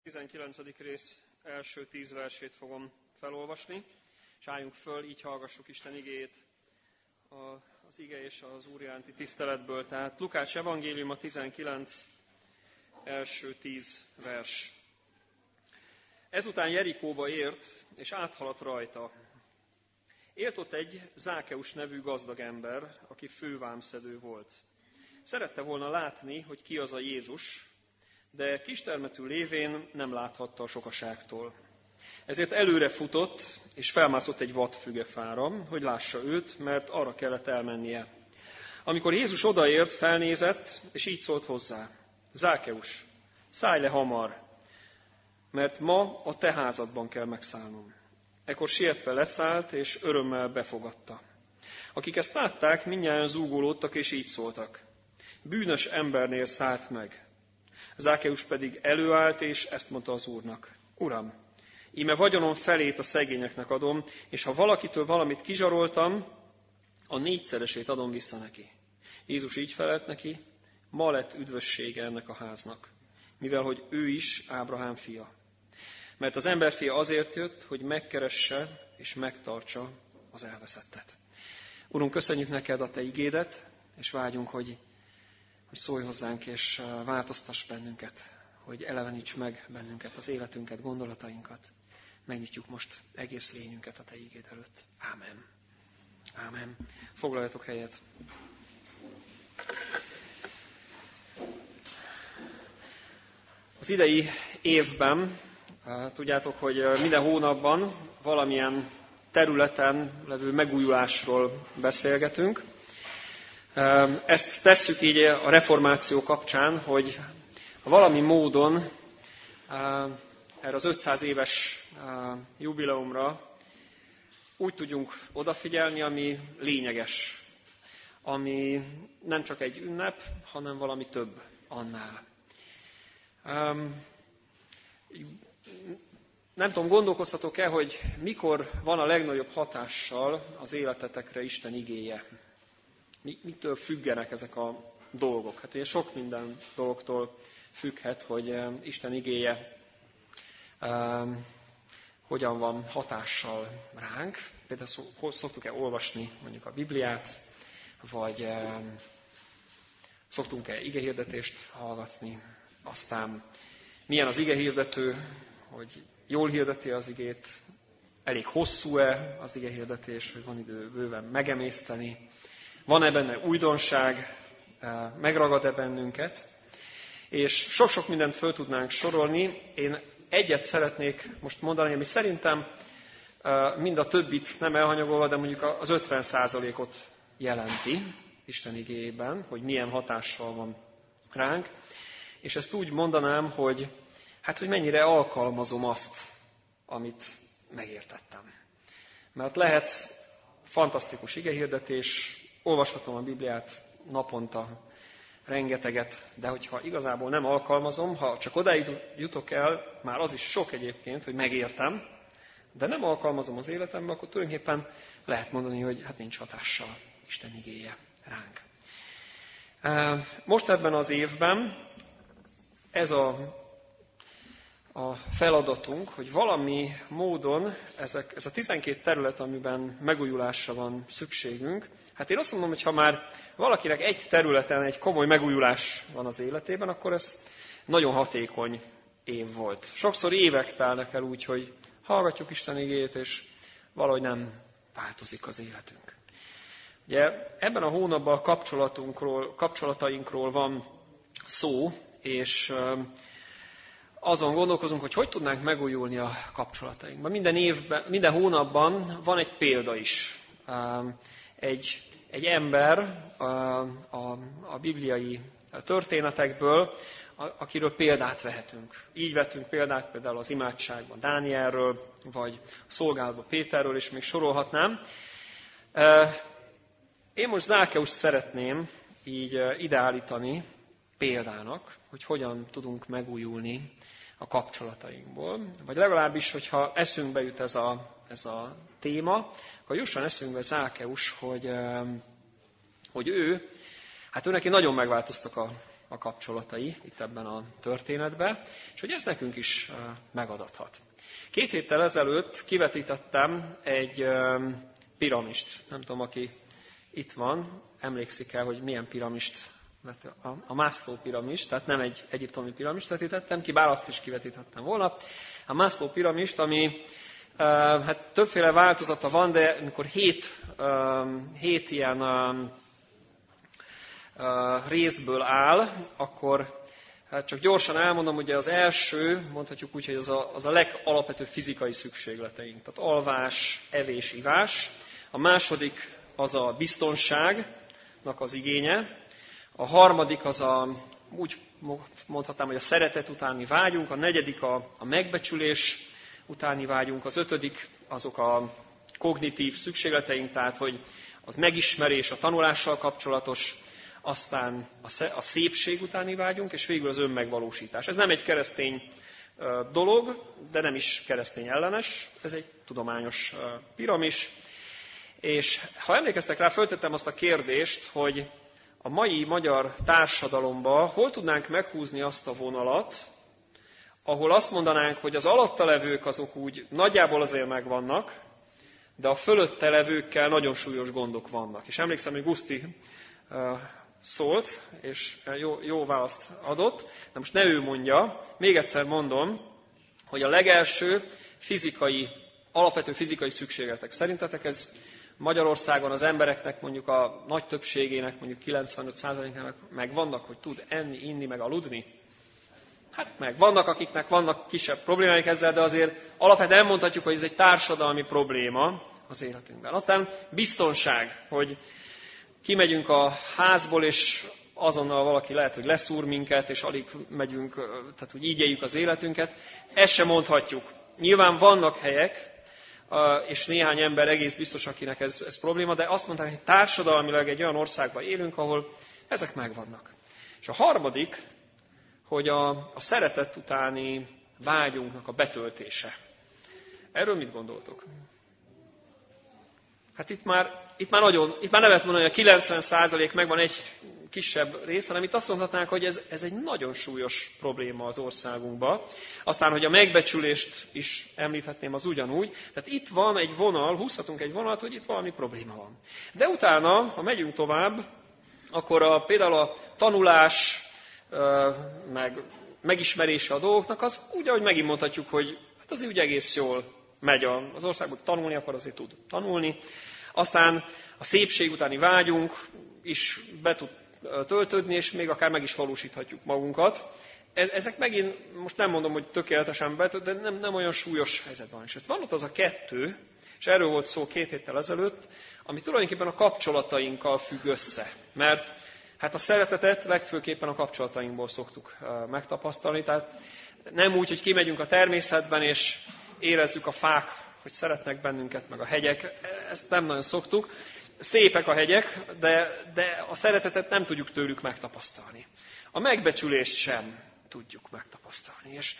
19. rész első 10 versét fogom felolvasni, és álljunk föl, így hallgassuk Isten igéjét az ige és az Úr iránti tiszteletből. Tehát Lukács evangéliuma 19. első 10 vers. Ezután Jerikóba ért, és áthaladt rajta. Élt ott egy Zákeus nevű gazdag ember, aki fővámszedő volt. Szerette volna látni, hogy ki az a Jézus, de kistermetű lévén nem láthatta a sokaságtól. Ezért előre futott, és felmászott egy vadfügefára, hogy lássa őt, mert arra kellett elmennie. Amikor Jézus odaért, felnézett, és így szólt hozzá: Zákeus, szállj le hamar, mert ma a te házadban kell megszállnom. Ekkor sietve leszállt, és örömmel befogadta. Akik ezt látták, mindnyájan zúgolódtak, és így szóltak: bűnös embernél szállt meg. Zákeus pedig előállt, és ezt mondta az Úrnak: Uram, íme vagyonom felét a szegényeknek adom, és ha valakitől valamit kizsaroltam, a 4-szeresét adom vissza neki. Jézus így felelt neki: ma lett üdvössége ennek a háznak, mivel hogy ő is Ábrahám fia. Mert az emberfia azért jött, hogy megkeresse és megtartsa az elveszettet. Urunk, köszönjük neked a te igédet, és vágyunk, hogy szólj hozzánk, és változtass bennünket, hogy eleveníts meg bennünket, az életünket, gondolatainkat. Megnyitjuk most egész lényünket a te igéd előtt. Ámen. Ámen. Foglaljatok helyet. Az idei évben, tudjátok, hogy minden hónapban valamilyen területen levő megújulásról beszélgetünk. Ezt tesszük így a reformáció kapcsán, hogy valami módon erre az 500 éves jubileumra úgy tudjunk odafigyelni, ami lényeges, ami nem csak egy ünnep, hanem valami több annál. Nem tudom, gondolkoztatok-e, hogy mikor van a legnagyobb hatással az életetekre Isten igéje? Mitől függenek ezek a dolgok? Hát ugye sok minden dologtól függhet, hogy Isten igéje hogyan van hatással ránk. Például szoktuk-e olvasni mondjuk a Bibliát, vagy szoktunk-e igehirdetést hallgatni, aztán milyen az igehirdető, hogy jól hirdeti az igét, elég hosszú-e az igehirdetés, hogy van idő bőven megemészteni, van-e benne újdonság, megragad-e bennünket, és sok-sok mindent föl tudnánk sorolni. Én egyet szeretnék most mondani, ami szerintem mind a többit nem elhanyagolva, de mondjuk az 50%-ot jelenti Isten igéjében, hogy milyen hatással van ránk. És ezt úgy mondanám, hogy mennyire alkalmazom azt, amit megértettem. Mert lehet fantasztikus igehirdetés, olvashatom a Bibliát naponta rengeteget, de hogyha igazából nem alkalmazom, ha csak odáig jutok el, már az is sok egyébként, hogy megértem, de nem alkalmazom az életembe, akkor tulajdonképpen lehet mondani, hogy nincs hatással Isten igéje ránk. Most ebben az évben ez a feladatunk, hogy valami módon ez a 12 terület, amiben megújulásra van szükségünk, én azt mondom, hogy ha már valakinek egy területen egy komoly megújulás van az életében, akkor ez nagyon hatékony év volt. Sokszor évek telnek el úgy, hogy hallgatjuk Isten igéjét, és valahogy nem változik az életünk. Ugye ebben a hónapban a kapcsolatainkról van szó, és azon gondolkozunk, hogy tudnánk megújulni a kapcsolatainkban. Minden hónapban van egy példa is. Egy ember a bibliai történetekből, akiről példát vehetünk. Így vettünk példát például az imádságban Dánielről, vagy a szolgálatban Péterről, és még sorolhatnám. Én most Zákeust szeretném így ideállítani példának, hogy hogyan tudunk megújulni a kapcsolatainkból. Vagy legalábbis, hogyha eszünkbe jut ez a téma, akkor jusson eszünkbe Zákeus, hogy ő neki nagyon megváltoztak a kapcsolatai itt ebben a történetben, és hogy ez nekünk is megadathat. 2 héttel ezelőtt kivetítettem egy piramist. Nem tudom, aki itt van, emlékszik el, hogy milyen piramist, a Maslow piramis, tehát nem egy egyiptomi piramist vetítettem ki, bár azt is kivetítettem volna. A Maslow piramist, ami hát többféle változata van, de amikor 7 ilyen részből áll, akkor hát csak gyorsan elmondom, ugye az első, mondhatjuk úgy, hogy az a legalapvetőbb fizikai szükségleteink. Tehát alvás, evés, ivás. A második az a biztonságnak az igénye. A harmadik az úgy mondhatnám, hogy a szeretet utáni vágyunk. A negyedik a megbecsülés utáni vágyunk. Az ötödik azok a kognitív szükségleteink, tehát hogy az megismerés, a tanulással kapcsolatos, aztán a szépség utáni vágyunk, és végül az önmegvalósítás. Ez nem egy keresztény dolog, de nem is keresztény ellenes, ez egy tudományos piramis. És ha emlékeztek rá, föltettem azt a kérdést, hogy a mai magyar társadalomban hol tudnánk meghúzni azt a vonalat, ahol azt mondanánk, hogy az alatta levők azok úgy nagyjából azért megvannak, de a fölötte levőkkel nagyon súlyos gondok vannak. És emlékszem, hogy Guszti szólt, és jó választ adott, de most ne ő mondja, még egyszer mondom, hogy a legelső alapvető fizikai szükségletek. Szerintetek ez Magyarországon az embereknek, mondjuk a nagy többségének, mondjuk 95%-ának megvannak, hogy tud enni, inni, meg aludni? Hát meg. Vannak, akiknek vannak kisebb problémáik ezzel, de azért alapvetően mondhatjuk, hogy ez egy társadalmi probléma az életünkben. Aztán biztonság, hogy kimegyünk a házból, és azonnal valaki lehet, hogy leszúr minket, és alig megyünk, tehát hogy így éljük az életünket. Ezt sem mondhatjuk. Nyilván vannak helyek, és néhány ember egész biztos, akinek ez probléma, de azt mondták, hogy társadalmilag egy olyan országban élünk, ahol ezek megvannak. És a harmadik, hogy a szeretet utáni vágyunknak a betöltése. Erről mit gondoltok? Hát itt már nem lehet mondani, hogy a 90% megvan egy kisebb rész, hanem itt azt mondhatnánk, hogy ez egy nagyon súlyos probléma az országunkban. Aztán, hogy a megbecsülést is említhetném, az ugyanúgy. Tehát itt van egy vonal, húzhatunk egy vonalat, hogy itt valami probléma van. De utána, ha megyünk tovább, akkor például a tanulás, meg megismerése a dolgoknak, az úgy, ahogy megint mondhatjuk, hogy hát azért úgy egész jól megy az országban, tanulni akar, azért tud tanulni. Aztán a szépség utáni vágyunk is be tud töltődni, és még akár meg is valósíthatjuk magunkat. Ezek megint, most nem mondom, hogy tökéletesen de nem olyan súlyos helyzetben. És van ott az a 2, és erről volt szó 2 héttel ezelőtt, ami tulajdonképpen a kapcsolatainkkal függ össze. Mert hát a szeretetet legfőképpen a kapcsolatainkból szoktuk megtapasztalni. Tehát nem úgy, hogy kimegyünk a természetben, és érezzük a fák, hogy szeretnek bennünket, meg a hegyek. Ezt nem nagyon szoktuk. Szépek a hegyek, de a szeretetet nem tudjuk tőlük megtapasztalni. A megbecsülést sem tudjuk megtapasztalni. És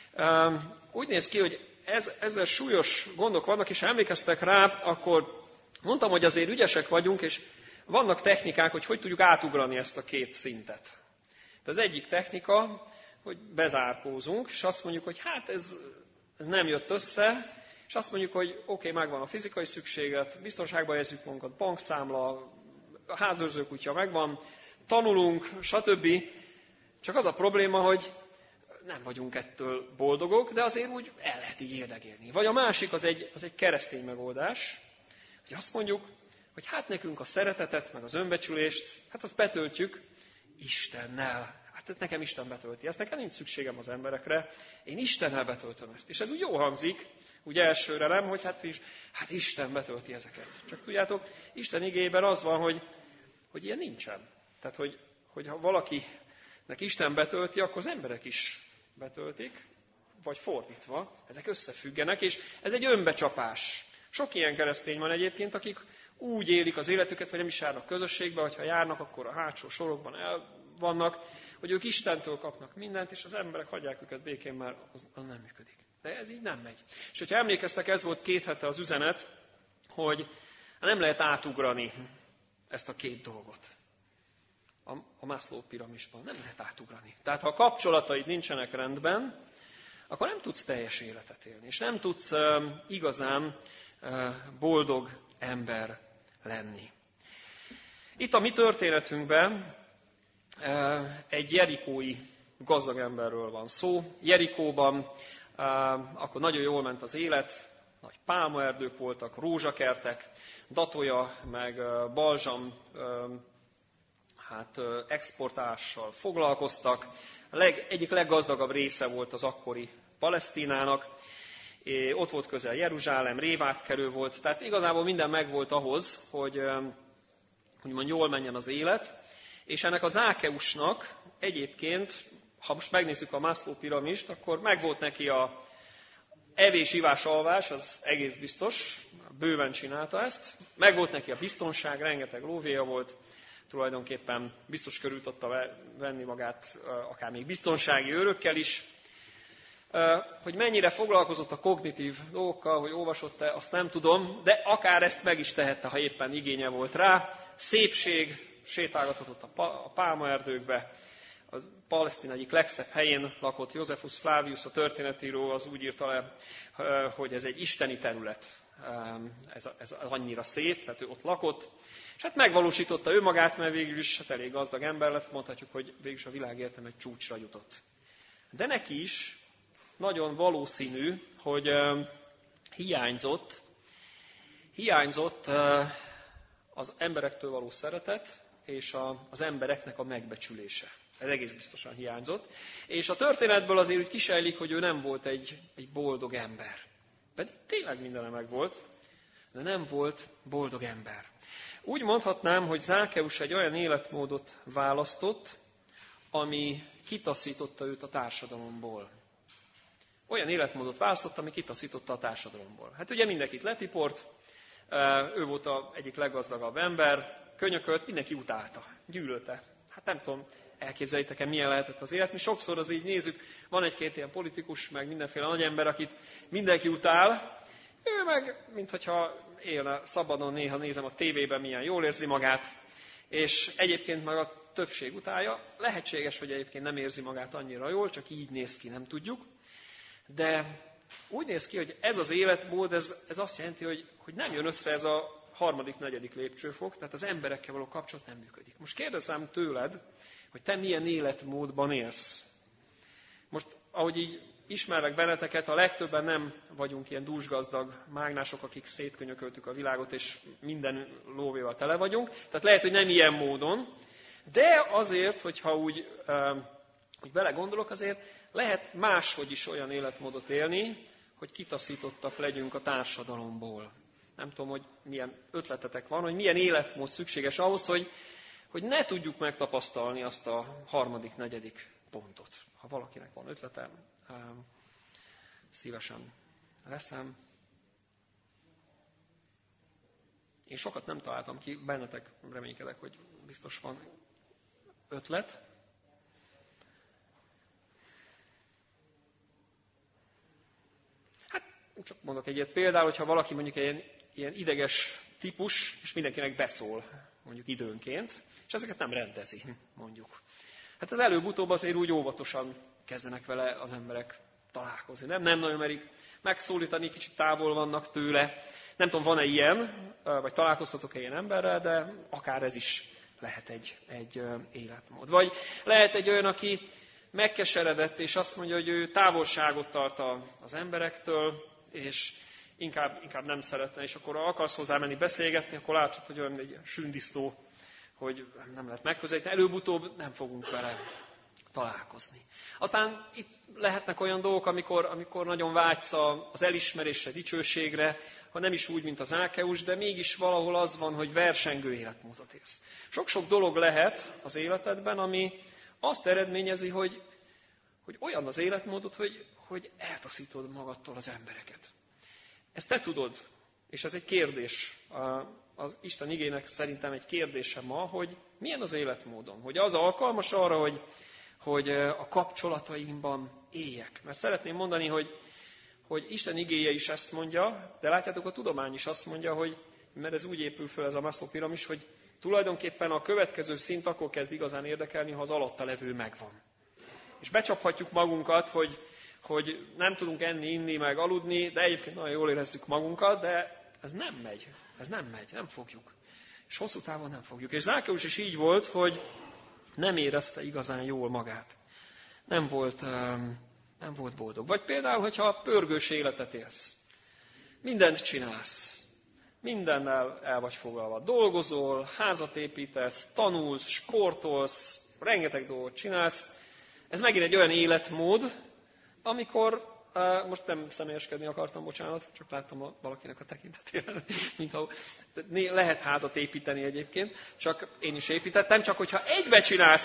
úgy néz ki, hogy ezzel súlyos gondok vannak, és ha emlékeztek rá, akkor mondtam, hogy azért ügyesek vagyunk, és vannak technikák, hogy tudjuk átugrani ezt a 2 szintet. De az egyik technika, hogy bezárkózunk, és azt mondjuk, hogy hát ez nem jött össze, és azt mondjuk, hogy oké, megvan a fizikai szükséglet, biztonságban érezzük magunkat, bankszámla, a házőrzőkutya megvan, tanulunk, stb. Csak az a probléma, hogy nem vagyunk ettől boldogok, de azért úgy el lehet így érdegélni. Vagy a másik, az egy keresztény megoldás, hogy azt mondjuk, hogy hát nekünk a szeretetet, meg az önbecsülést, hát azt betöltjük Istennel. Hát nekem Isten betölti ezt, nekem nincs szükségem az emberekre, én Istennel betöltöm ezt. És ez úgy jó hangzik, úgy elsőre nem, hogy hát Isten betölti ezeket. Csak tudjátok, Isten igéjében az van, hogy ilyen nincsen. Tehát, hogy ha valakinek Isten betölti, akkor az emberek is betöltik, vagy fordítva, ezek összefüggenek, és ez egy önbecsapás. Sok ilyen keresztény van egyébként, akik úgy élik az életüket, vagy nem is járnak közösségbe, vagy ha járnak, akkor a hátsó sorokban el vannak, hogy ők Istentől kapnak mindent, és az emberek hagyják őket békén, mert az nem működik. De ez így nem megy. És hogyha emlékeztek, ez volt 2 hete az üzenet, hogy nem lehet átugrani ezt a 2 dolgot. a Maslow piramisban. Nem lehet átugrani. Tehát ha a kapcsolataid nincsenek rendben, akkor nem tudsz teljes életet élni, és nem tudsz igazán boldog ember lenni. Itt a mi történetünkben egy jerikói gazdag emberről van szó. Jerikóban akkor nagyon jól ment az élet, nagy pálmaerdők voltak, rózsakertek, datója meg balzsam exportással foglalkoztak. Egyik leggazdagabb része volt az akkori Palesztinának. Ott volt közel Jeruzsálem, révátkelő volt, tehát igazából minden megvolt ahhoz, hogy úgymond jól menjen az élet. És ennek a Zákeusnak egyébként, ha most megnézzük a Maslow piramist, akkor megvolt neki a evés, ivás, alvás, az egész biztos, bőven csinálta ezt. Megvolt neki a biztonság, rengeteg lóvéja volt, tulajdonképpen biztos körül tudta venni magát akár még biztonsági őrökkel is. Hogy mennyire foglalkozott a kognitív dolgokkal, hogy olvasott-e, azt nem tudom, de akár ezt meg is tehette, ha éppen igénye volt rá. Szépség, sétálgathatott a pálmaerdőkbe, a Palesztin egyik legszebb helyén lakott. Josephus Flavius, a történetíró, az úgy írta le, hogy ez egy isteni terület, ez annyira szép, tehát ő ott lakott. És hát megvalósította ő magát, mert végül is elég gazdag ember lett, mondhatjuk, hogy végül is a világéletem egy csúcsra jutott. De neki is nagyon valószínű, hogy hiányzott az emberektől való szeretet, és az embereknek a megbecsülése. Ez egész biztosan hiányzott. És a történetből azért úgy kisejlik, hogy ő nem volt egy boldog ember. Pedig tényleg mindene megvolt, de nem volt boldog ember. Úgy mondhatnám, hogy Zákeus egy olyan életmódot választott, ami kitaszította őt a társadalomból. Olyan életmódot választott, ami kitaszította a társadalomból. Hát ugye mindenkit letiport, ő volt az egyik leggazdagabb ember, könyökölt, mindenki utálta, gyűlölte. Hát nem tudom, elképzeljétek-e, milyen lehetett az élet. Mi sokszor az így nézzük, van egy-két ilyen politikus, meg mindenféle nagy ember, akit mindenki utál, ő meg, mintha élne szabadon, néha nézem a tévében, milyen jól érzi magát, és egyébként meg a többség utálja. Lehetséges, hogy egyébként nem érzi magát annyira jól, csak így néz ki, nem tudjuk. De úgy néz ki, hogy ez az életmód, ez azt jelenti, hogy nem jön össze ez a harmadik, negyedik lépcsőfok, tehát az emberekkel való kapcsolat nem működik. Most kérdezem tőled, hogy te milyen életmódban élsz. Most, ahogy így ismerlek benneteket, a legtöbben nem vagyunk ilyen dúsgazdag mágnások, akik szétkönyököltük a világot, és minden lóvéval tele vagyunk. Tehát lehet, hogy nem ilyen módon, de azért, hogyha úgy belegondolok, azért lehet máshogy is olyan életmódot élni, hogy kitaszítottak legyünk a társadalomból. Nem tudom, hogy milyen ötletetek van, hogy milyen életmód szükséges ahhoz, hogy ne tudjuk megtapasztalni azt a harmadik, negyedik pontot. Ha valakinek van ötlete, szívesen veszem. Én sokat nem találtam ki, bennetek reménykedek, hogy biztos van ötlet. Hát csak mondok egy ilyet. Például, hogyha valaki mondjuk ilyen ideges típus, és mindenkinek beszól, mondjuk időnként, és ezeket nem rendezi, mondjuk. Hát az előbb-utóbb azért úgy óvatosan kezdenek vele az emberek találkozni. Nem nagyon merik megszólítani, kicsit távol vannak tőle. Nem tudom, van-e ilyen, vagy találkoztatok-e ilyen emberrel, de akár ez is lehet egy életmód. Vagy lehet egy olyan, aki megkeseredett, és azt mondja, hogy ő távolságot tart az emberektől, és inkább nem szeretne, és akkor akarsz hozzá menni beszélgetni, akkor látod, hogy olyan egy sündisztó, hogy nem lehet megközelíteni. Előbb-utóbb nem fogunk vele találkozni. Aztán itt lehetnek olyan dolgok, amikor nagyon vágysz az elismerésre, dicsőségre, ha nem is úgy, mint az Zákeus, de mégis valahol az van, hogy versengő életmódot élsz. Sok-sok dolog lehet az életedben, ami azt eredményezi, hogy olyan az életmódod, hogy eltaszítod magadtól az embereket. Ezt te tudod, és ez egy kérdés. Az Isten igének szerintem egy kérdése ma, hogy milyen az életmódom. Hogy az alkalmas arra, hogy a kapcsolataimban éljek. Mert szeretném mondani, hogy Isten igéje is ezt mondja, de látjátok, a tudomány is azt mondja, hogy, mert ez úgy épül föl ez a Maslow piramis, hogy tulajdonképpen a következő szint akkor kezd igazán érdekelni, ha az alatta levő megvan. És becsaphatjuk magunkat, hogy nem tudunk enni, inni, meg aludni, de egyébként nagyon jól érezzük magunkat, de ez nem megy, nem fogjuk. És hosszú távon nem fogjuk. És Zákeus is így volt, hogy nem érezte igazán jól magát. Nem volt boldog. Vagy például, hogyha pörgős életet élsz. Mindent csinálsz. Mindennel el vagy foglalva. Dolgozol, házat építesz, tanulsz, sportolsz, rengeteg dolgot csinálsz. Ez megint egy olyan életmód, amikor, most nem személyeskedni akartam, bocsánat, csak láttam valakinek a tekintetében, mintha lehet házat építeni egyébként, csak én is építettem, csak hogyha egybe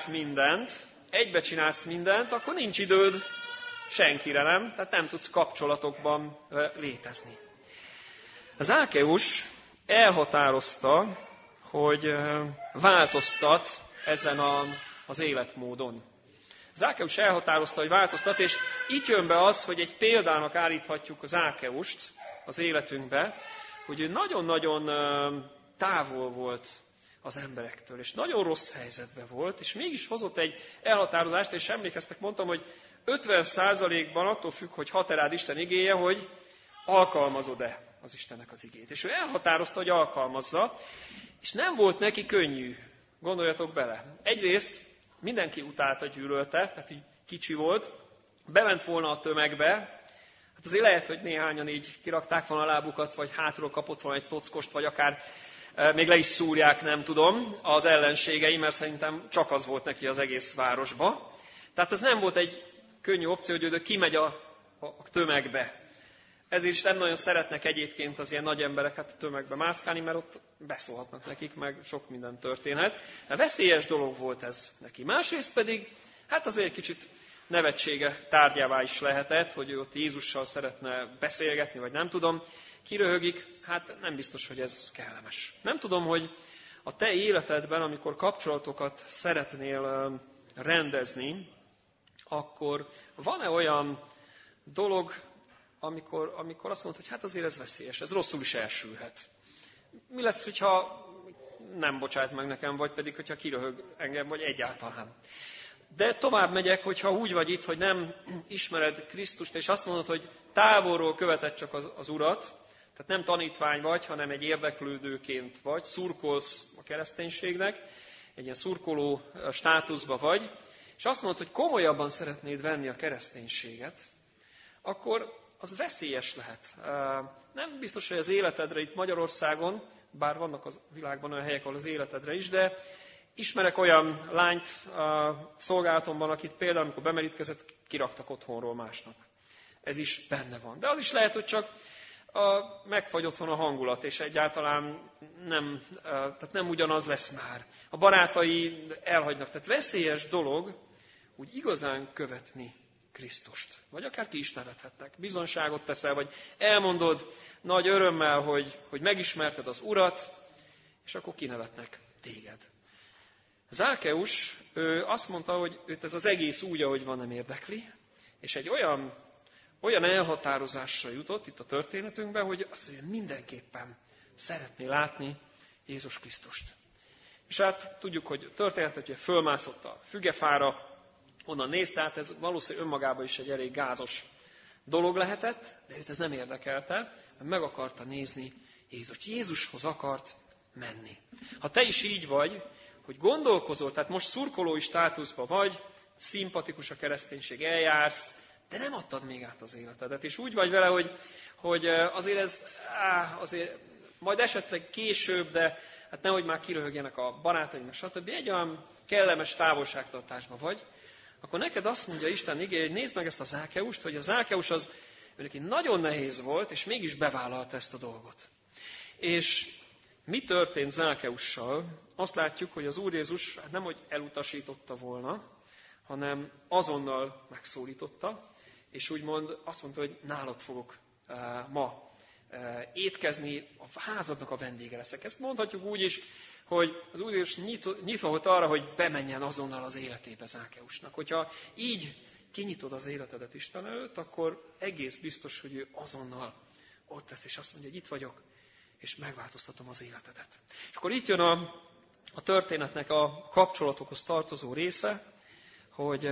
csinálsz mindent, akkor nincs időd senkire, nem? Tehát nem tudsz kapcsolatokban létezni. Zákeus elhatározta, hogy változtat ezen az életmódon. Zákeus elhatározta, hogy változtat, és itt jön be az, hogy egy példának állíthatjuk Zákeust az életünkbe, hogy ő nagyon-nagyon távol volt az emberektől, és nagyon rossz helyzetben volt, és mégis hozott egy elhatározást, és emlékeztek, mondtam, hogy 50%-ban attól függ, hogy hat rád Isten igéje, hogy alkalmazod-e az Istennek az igét. És ő elhatározta, hogy alkalmazza, és nem volt neki könnyű, gondoljatok bele. Egyrészt mindenki utálta, gyűlölte, tehát így kicsi volt, bement volna a tömegbe, hát azért lehet, hogy néhányan így kirakták volna a lábukat, vagy hátról kapott volna egy tockost, vagy akár még le is szúrják, nem tudom, az ellenségei, mert szerintem csak az volt neki az egész városba. Tehát ez nem volt egy könnyű opció, hogy ő kimegy a tömegbe. Ezért is nem nagyon szeretnek egyébként az ilyen nagy embereket a tömegbe mászkálni, mert ott beszólhatnak nekik, meg sok minden történhet. De veszélyes dolog volt ez neki. Másrészt pedig, hát azért egy kicsit nevetsége tárgyává is lehetett, hogy ő ott Jézussal szeretne beszélgetni, vagy nem tudom. Kiröhögik, hát nem biztos, hogy ez kellemes. Nem tudom, hogy a te életedben, amikor kapcsolatokat szeretnél rendezni, akkor van-e olyan dolog, amikor azt mondod, hogy hát azért ez veszélyes, ez rosszul is elsülhet. Mi lesz, hogyha nem bocsát meg nekem, vagy pedig, hogyha kiröhög engem, vagy egyáltalán. De tovább megyek, hogyha úgy vagy itt, hogy nem ismered Krisztust, és azt mondod, hogy távolról követed csak az Urat, tehát nem tanítvány vagy, hanem egy érdeklődőként vagy, szurkolsz a kereszténységnek, egy ilyen szurkoló státuszba vagy, és azt mondod, hogy komolyabban szeretnéd venni a kereszténységet, akkor az veszélyes lehet. Nem biztos, hogy az életedre itt Magyarországon, bár vannak a világban olyan helyek, ahol az életedre is, de ismerek olyan lányt a szolgálatomban, akit például, amikor bemerítkezett, kiraktak otthonról másnak. Ez is benne van. De az is lehet, hogy csak megfagy otthon a hangulat, és egyáltalán nem ugyanaz lesz már. A barátai elhagynak. Tehát veszélyes dolog úgy igazán követni Krisztust. Vagy akár ki is nevethetnek. Bizonságot teszel, vagy elmondod nagy örömmel, hogy megismerted az Urat, és akkor kinevetnek téged. Zákeus azt mondta, hogy őt ez az egész úgy, ahogy van, nem érdekli, és egy olyan elhatározásra jutott itt a történetünkben, hogy azt mondja, mindenképpen szeretné látni Jézus Krisztust. És hát tudjuk, hogy történetet, hogy fölmászott a fügefára, onnan nézte, tehát ez valószínűleg önmagában is egy elég gázos dolog lehetett, de őt ez nem érdekelte, mert meg akarta nézni Jézust. Jézushoz akart menni. Ha te is így vagy, hogy gondolkozol, tehát most szurkolói státuszban vagy, szimpatikus a kereszténység, eljársz, de nem adtad még át az életedet. És úgy vagy vele, hogy azért ez, azért majd esetleg később, de hát nehogy már kiröhögjenek a barátaim, meg stb. Egy olyan kellemes távolságtartásban vagy, akkor neked azt mondja Isten igéje, hogy nézd meg ezt a Zákeust, hogy a Zákeus az neki nagyon nehéz volt, és mégis bevállalta ezt a dolgot. És mi történt Zákeussal? Azt látjuk, hogy az Úr Jézus nemhogy elutasította volna, hanem azonnal megszólította, és úgymond azt mondta, hogy nálad fogok ma étkezni, a házadnak a vendége leszek. Ezt mondhatjuk úgy is, hogy az Úr Jézus nyitva volt arra, hogy bemenjen azonnal az életébe Zákeusnak. Hogyha így kinyitod az életedet Isten előtt, akkor egész biztos, hogy ő azonnal ott lesz, és azt mondja, hogy itt vagyok, és megváltoztatom az életedet. És akkor itt jön a történetnek a kapcsolatokhoz tartozó része, hogy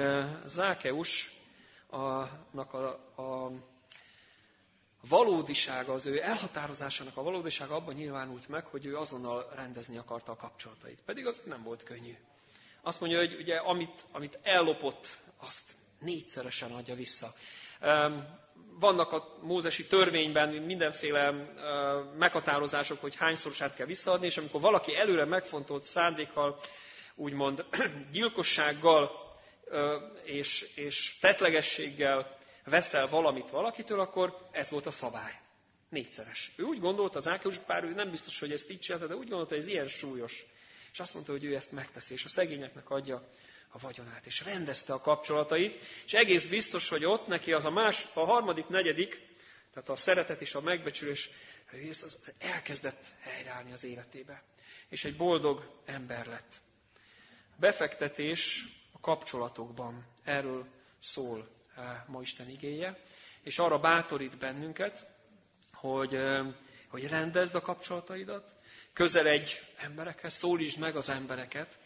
Zákeusnak a valódisága, az ő elhatározásának a valódisága abban nyilvánult meg, hogy ő azonnal rendezni akarta a kapcsolatait. Pedig az nem volt könnyű. Azt mondja, hogy ugye, amit ellopott, azt 4-szeresen adja vissza. Vannak a mózesi törvényben mindenféle meghatározások, hogy hányszorosát kell visszaadni, és amikor valaki előre megfontolt szándékkal, úgymond gyilkossággal és tettlegességgel veszel valamit valakitől, akkor ez volt a szabály. 4-szeres. Ő úgy gondolta, Zákeus, bár ő nem biztos, hogy ezt így csinálta, de úgy gondolta, hogy ez ilyen súlyos. És azt mondta, hogy ő ezt megteszi, és a szegényeknek adja a vagyonát, és rendezte a kapcsolatait, és egész biztos, hogy ott neki az a harmadik, negyedik, tehát a szeretet és a megbecsülés, az elkezdett helyreállni az életébe. És egy boldog ember lett. Befektetés a kapcsolatokban. Erről szól ma Isten igéje, és arra bátorít bennünket, hogy rendezd a kapcsolataidat, közeledj emberekhez, szólítsd meg az embereket,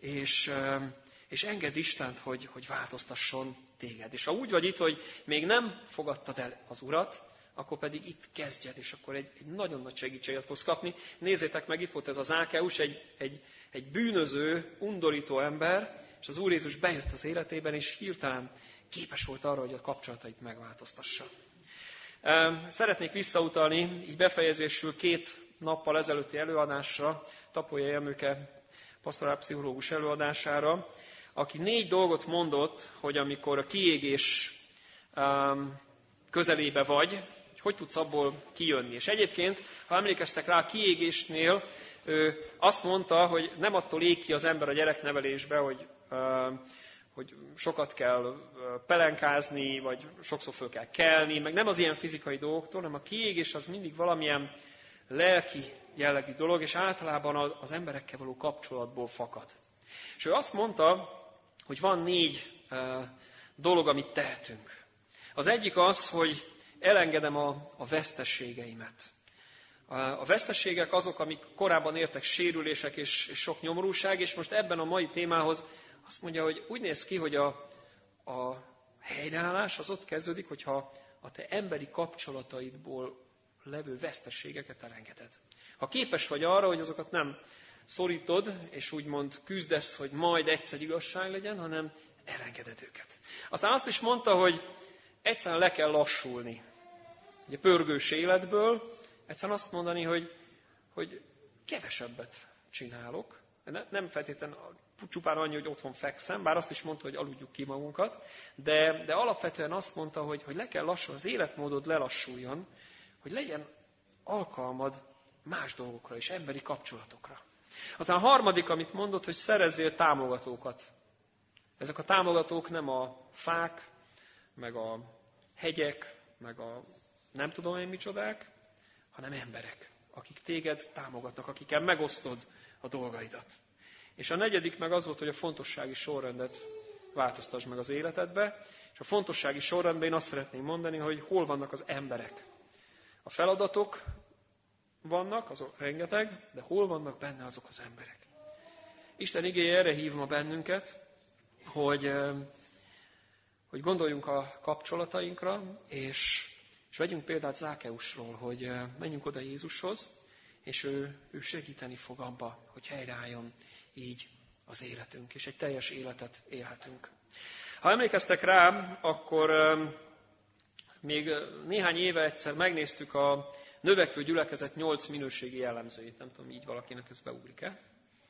és engedd Istent, hogy változtasson téged. És ha úgy vagy itt, hogy még nem fogadtad el az Urat, akkor pedig itt kezdjed, és akkor egy nagyon nagy segítséget fogsz kapni. Nézzétek meg, itt volt ez az Zákeus, egy bűnöző, undorító ember, és az Úr Jézus bejött az életében, és hirtelen képes volt arra, hogy a kapcsolatait megváltoztassa. Szeretnék visszautalni, így befejezésül 2 nappal ezelőtti előadásra, Tapolyai Emőke pastorálpszichológus előadására, aki 4 dolgot mondott, hogy amikor a kiégés közelébe vagy, hogy tudsz abból kijönni. És egyébként, ha emlékeztek rá, a kiégésnél azt mondta, hogy nem attól ég ki az ember a gyereknevelésbe, hogy sokat kell pelenkázni, vagy sokszor föl kell kelni, meg nem az ilyen fizikai dolgoktól, hanem a kiégés az mindig valamilyen lelki jellegű dolog, és általában az emberekkel való kapcsolatból fakad. És ő azt mondta, hogy van 4 dolog, amit tehetünk. Az egyik az, hogy elengedem a veszteségeimet. A veszteségek azok, amik korábban értek, sérülések és sok nyomorúság, és most ebben a mai témához azt mondja, hogy úgy néz ki, hogy a helyreállás az ott kezdődik, hogyha a te emberi kapcsolataidból levő veszteségeket elengeded. Ha képes vagy arra, hogy azokat nem szorítod, és úgymond küzdesz, hogy majd egyszer igazság legyen, hanem elengeded őket. Aztán azt is mondta, hogy egyszerűen le kell lassulni. Ugye pörgős életből egyszerűen azt mondani, hogy kevesebbet csinálok. Nem feltétlenül csupán annyi, hogy otthon fekszem, bár azt is mondta, hogy aludjuk ki magunkat, de alapvetően azt mondta, hogy le kell lassulni, az életmódod lelassuljon, hogy legyen alkalmad más dolgokra és emberi kapcsolatokra. Aztán a harmadik, amit mondott, hogy szerezzél támogatókat. Ezek a támogatók nem a fák, meg a hegyek, meg a nem tudom én micsodák, hanem emberek, akik téged támogatnak, akikkel megosztod a dolgaidat. És a negyedik meg az volt, hogy a fontossági sorrendet változtasd meg az életedbe, és a fontossági sorrendben én azt szeretném mondani, hogy hol vannak az emberek. A feladatok vannak, azok rengeteg, de hol vannak benne azok az emberek. Isten igéje erre hív ma bennünket, hogy gondoljunk a kapcsolatainkra, és vegyünk példát Zákeusról, hogy menjünk oda Jézushoz, és ő segíteni fog abba, hogy helyreálljon így az életünk, és egy teljes életet élhetünk. Ha emlékeztek rá, akkor még néhány éve egyszer megnéztük a növekvő gyülekezet 8 minőségi jellemzőit. Nem tudom, így valakinek ez beugrik-e?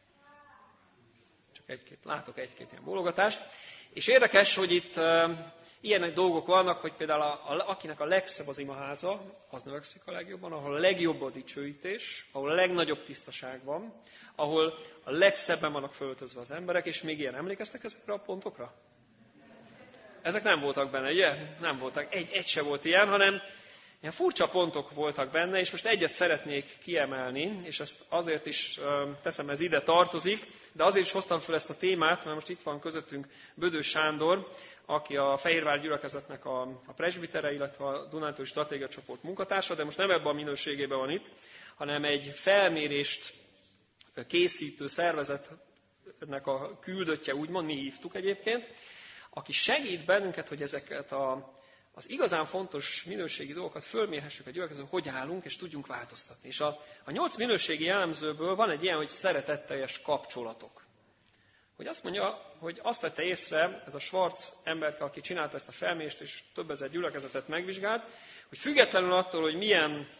Csak látok egy-két ilyen bólogatást. És érdekes, hogy itt ilyen dolgok vannak, hogy például akinek a legszebb az imaháza, az növekszik a legjobban, ahol a legjobb a dicsőítés, ahol a legnagyobb tisztaság van, ahol a legszebben vannak fölöltözve az emberek, és még ilyen emlékeztek ezekre a pontokra? Ezek nem voltak benne, ugye? Nem voltak. Egy se volt ilyen, hanem ilyen furcsa pontok voltak benne, és most egyet szeretnék kiemelni, és ezt azért is teszem, ez ide tartozik, de azért is hoztam fel ezt a témát, mert most itt van közöttünk Bödő Sándor, aki a Fehérvár gyülekezetnek a presbitere, illetve a Dunántúli Stratégia Csoport munkatársa, de most nem ebben a minőségében van itt, hanem egy felmérést készítő szervezetnek a küldöttje, úgymond, mi hívtuk egyébként, aki segít bennünket, hogy ezeket az igazán fontos minőségi dolgokat fölmérhessük a gyülekezetben, hogy állunk, és tudjunk változtatni. És a 8 minőségi jellemzőből van egy ilyen, hogy szeretetteljes kapcsolatok. Hogy azt mondja, hogy azt vette észre ez a Schwarz emberke, aki csinálta ezt a felmérést, és több ezer gyülekezetet megvizsgált, hogy függetlenül attól, hogy milyen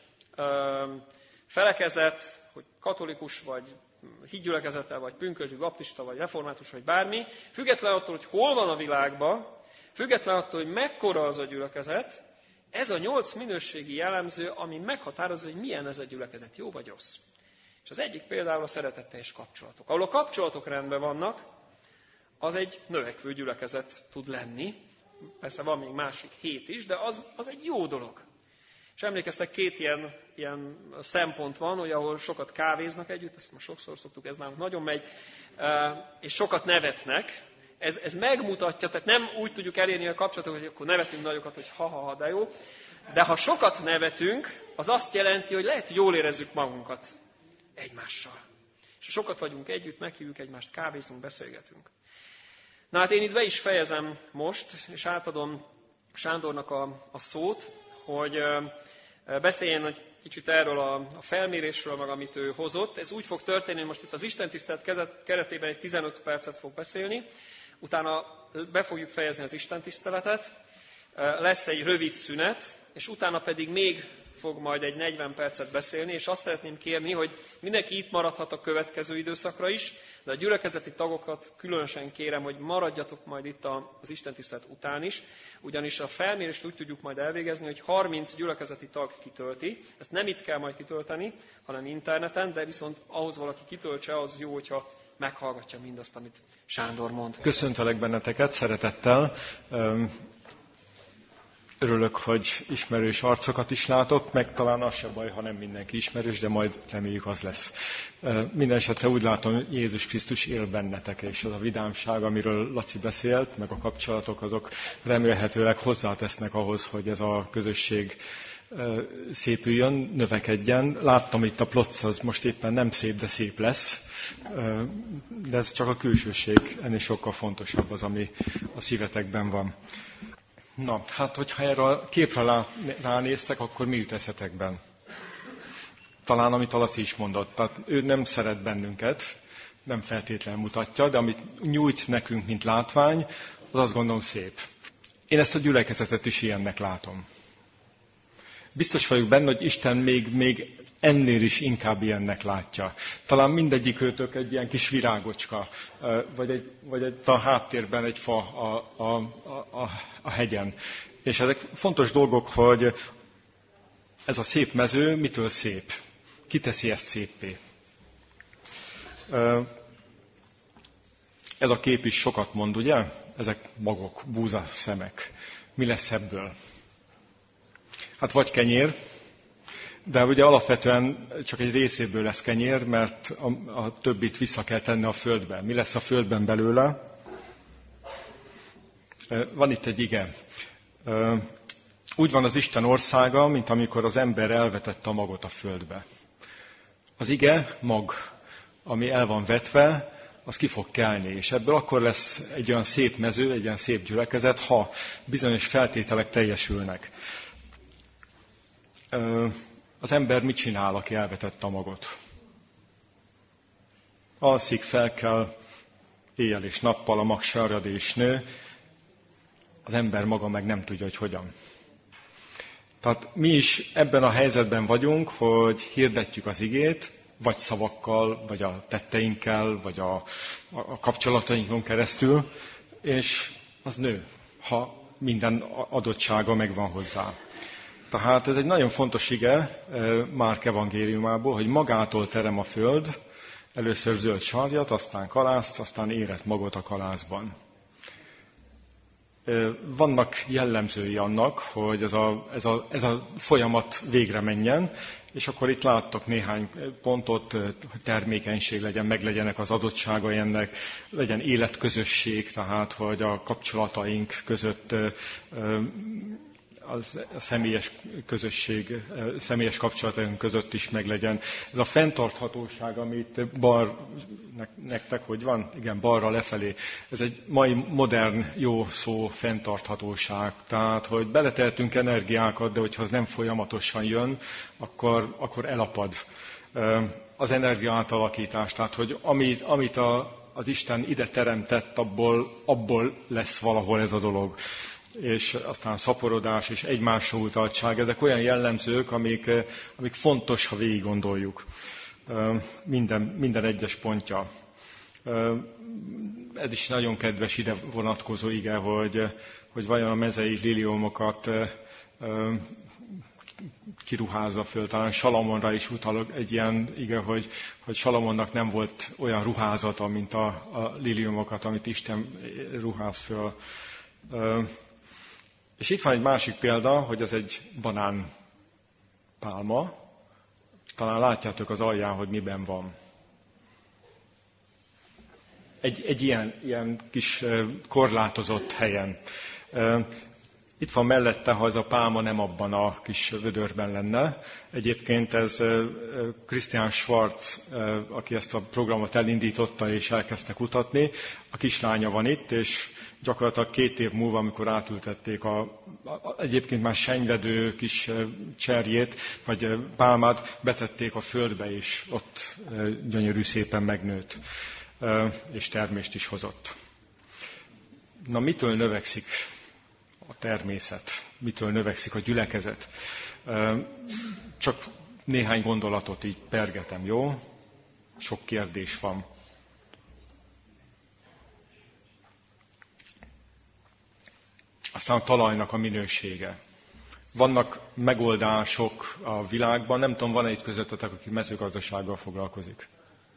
felekezet, hogy katolikus, vagy hídgyülekezete, vagy pünkösdi, baptista, vagy református, vagy bármi, függetlenül attól, hogy hol van a világban, függetlenül attól, hogy mekkora az a gyülekezet, ez a 8 minőségi jellemző, ami meghatározza, hogy milyen ez a gyülekezet, jó vagy rossz. És az egyik például a szeretetteljes kapcsolatok. Ahol a kapcsolatok rendben vannak, az egy növekvő gyülekezet tud lenni. Persze van még másik 7 is, de az egy jó dolog. És emlékeztek, 2 ilyen szempont van, hogy ahol sokat kávéznak együtt, ezt ma sokszor szoktuk, ez nálunk nagyon megy, és sokat nevetnek. Ez megmutatja, tehát nem úgy tudjuk elérni a kapcsolatokat, hogy akkor nevetünk nagyokat, hogy ha-ha-ha, de jó. De ha sokat nevetünk, az azt jelenti, hogy lehet, hogy jól érezzük magunkat egymással. És ha sokat vagyunk együtt, meghívjuk egymást, kávézunk, beszélgetünk. Na hát én itt be is fejezem most, és átadom Sándornak a szót, hogy beszéljen egy kicsit erről a felmérésről, meg amit ő hozott. Ez úgy fog történni, hogy most itt az istentisztelet keretében egy 15 percet fog beszélni, utána be fogjuk fejezni az istentiszteletet, lesz egy rövid szünet, és utána pedig még fog majd egy 40 percet beszélni, és azt szeretném kérni, hogy mindenki itt maradhat a következő időszakra is, de a gyülekezeti tagokat különösen kérem, hogy maradjatok majd itt az istentisztelet után is, ugyanis a felmérést úgy tudjuk majd elvégezni, hogy 30 gyülekezeti tag kitölti. Ezt nem itt kell majd kitölteni, hanem interneten, de viszont ahhoz valaki kitöltse, az jó, hogyha meghallgatja mindazt, amit Sándor mond. Köszöntelek benneteket szeretettel. Örülök, hogy ismerős arcokat is látok, meg talán az se baj, ha nem mindenki ismerős, de majd reméljük az lesz. Mindenesetre úgy látom, Jézus Krisztus él bennetek, és az a vidámság, amiről Laci beszélt, meg a kapcsolatok, azok remélhetőleg hozzátesznek ahhoz, hogy ez a közösség szépüljön, növekedjen. Láttam itt a ploc, az most éppen nem szép, de szép lesz. De ez csak a külsőség, ennél sokkal fontosabb az, ami a szívetekben van. Na, hát hogyha erre a képre ránéztek, akkor mi jut eszetekben? Talán amit a Laci is mondott, tehát ő nem szeret bennünket, nem feltétlenül mutatja, de amit nyújt nekünk, mint látvány, az azt gondolom szép. Én ezt a gyülekezetet is ilyennek látom. Biztos vagyok benne, hogy Isten még ennél is inkább ilyennek látja. Talán mindegyik őtök egy ilyen kis virágocska, vagy egy a háttérben egy fa a hegyen. És ezek fontos dolgok, hogy ez a szép mező mitől szép? Ki teszi ezt széppé? Ez a kép is sokat mond, ugye? Ezek magok, búzaszemek. Mi lesz ebből? Hát vagy kenyér, de ugye alapvetően csak egy részéből lesz kenyér, mert a többit vissza kell tenni a földbe. Mi lesz a földben belőle? Van itt egy ige. Úgy van az Isten országa, mint amikor az ember elvetette a magot a földbe. Az ige, mag, ami el van vetve, az ki fog kelni, és ebből akkor lesz egy olyan szép mező, egy olyan szép gyülekezet, ha bizonyos feltételek teljesülnek. Az ember mit csinál, aki elvetette a magot? Alszik, fel kell, éjjel és nappal, a mag sarjad és nő, az ember maga meg nem tudja, hogy hogyan. Tehát mi is ebben a helyzetben vagyunk, hogy hirdetjük az igét, vagy szavakkal, vagy a tetteinkkel, vagy a kapcsolatainkon keresztül, és az nő, ha minden adottsága megvan hozzá. Tehát ez egy nagyon fontos ige Márk evangéliumából, hogy magától terem a föld, először zöld sarjat, aztán kalászt, aztán érett magot a kalászban. Vannak jellemzői annak, hogy ez a folyamat végre menjen, és akkor itt láttok néhány pontot, hogy termékenység legyen, meglegyenek az adottságai ennek, legyen életközösség, tehát hogy a kapcsolataink között a személyes közösség, személyes kapcsolatunk között is meglegyen. Ez a fenntarthatóság, amit nektek hogy van? Igen, balra lefelé. Ez egy mai modern jó szó, fenntarthatóság. Tehát, hogy beleteltünk energiákat, de hogyha az nem folyamatosan jön, akkor elapad. Az energia átalakítás, tehát hogy amit az Isten ide teremtett, abból lesz valahol ez a dolog. És aztán szaporodás és egymásra utaltság, ezek olyan jellemzők, amik fontos, ha végig gondoljuk. Minden egyes pontja. Ez is nagyon kedves ide vonatkozó ige, hogy vajon a mezei liliómokat kiruházza föl. Talán Salamonra is utal egy ilyen ige, hogy Salamonnak nem volt olyan ruházata, mint a liliumokat, amit Isten ruház föl. És itt van egy másik példa, hogy ez egy banánpálma. Talán látjátok az alján, hogy miben van. Egy ilyen kis korlátozott helyen. Itt van mellette, ha ez a pálma nem abban a kis vödörben lenne. Egyébként ez Christian Schwarz, aki ezt a programot elindította és elkezdte kutatni. A kislánya van itt, és gyakorlatilag 2 év múlva, amikor átültették egyébként már senyvedő kis cserjét, vagy pálmát, betették a földbe, és ott gyönyörű szépen megnőtt, és termést is hozott. Na, mitől növekszik a természet? Mitől növekszik a gyülekezet? Csak néhány gondolatot így pergetem, jó? Sok kérdés van. Aztán a talajnak a minősége. Vannak megoldások a világban, nem tudom, van-e itt közöttetek, aki mezőgazdasággal foglalkozik.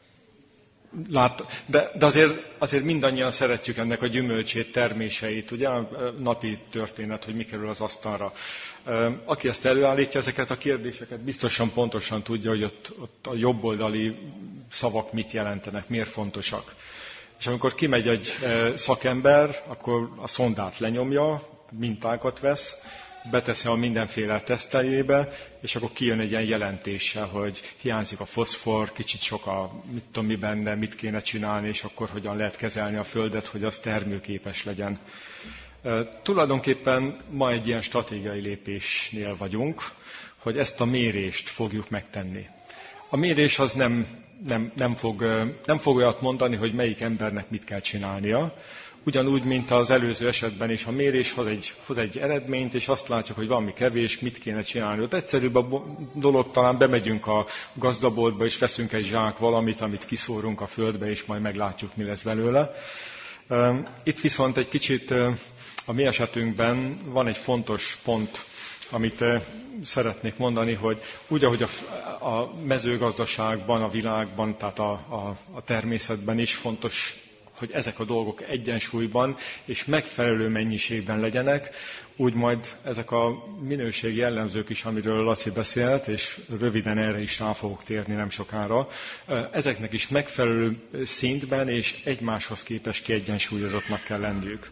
De azért mindannyian szeretjük ennek a gyümölcsét, terméseit, ugye a napi történet, hogy mi kerül az asztalra. Aki ezt előállítja, ezeket a kérdéseket biztosan pontosan tudja, hogy ott a jobboldali szavak mit jelentenek, miért fontosak. És amikor kimegy egy szakember, akkor a szondát lenyomja, mintákat vesz, beteszi a mindenféle teszteljébe, és akkor kijön egy ilyen jelentéssel, hogy hiányzik a foszfor, kicsit sok mit tudom mi benne, mit kéne csinálni, és akkor hogyan lehet kezelni a földet, hogy az termőképes legyen. Tulajdonképpen ma egy ilyen stratégiai lépésnél vagyunk, hogy ezt a mérést fogjuk megtenni. A mérés az nem fog olyat mondani, hogy melyik embernek mit kell csinálnia. Ugyanúgy, mint az előző esetben is, a mérés hoz egy eredményt, és azt látjuk, hogy valami kevés, mit kéne csinálni. Ott egyszerűbb a dolog, talán bemegyünk a gazdaboltba, és veszünk egy zsák valamit, amit kiszórunk a földbe, és majd meglátjuk, mi lesz belőle. Itt viszont egy kicsit a mi esetünkben van egy fontos pont, amit szeretnék mondani, hogy úgy, ahogy a mezőgazdaságban, a világban, tehát a természetben is fontos, hogy ezek a dolgok egyensúlyban és megfelelő mennyiségben legyenek, úgy majd ezek a minőségi jellemzők is, amiről Laci beszélt, és röviden erre is rá fogok térni nem sokára, ezeknek is megfelelő szintben és egymáshoz képest kiegyensúlyozottnak kell lenniük.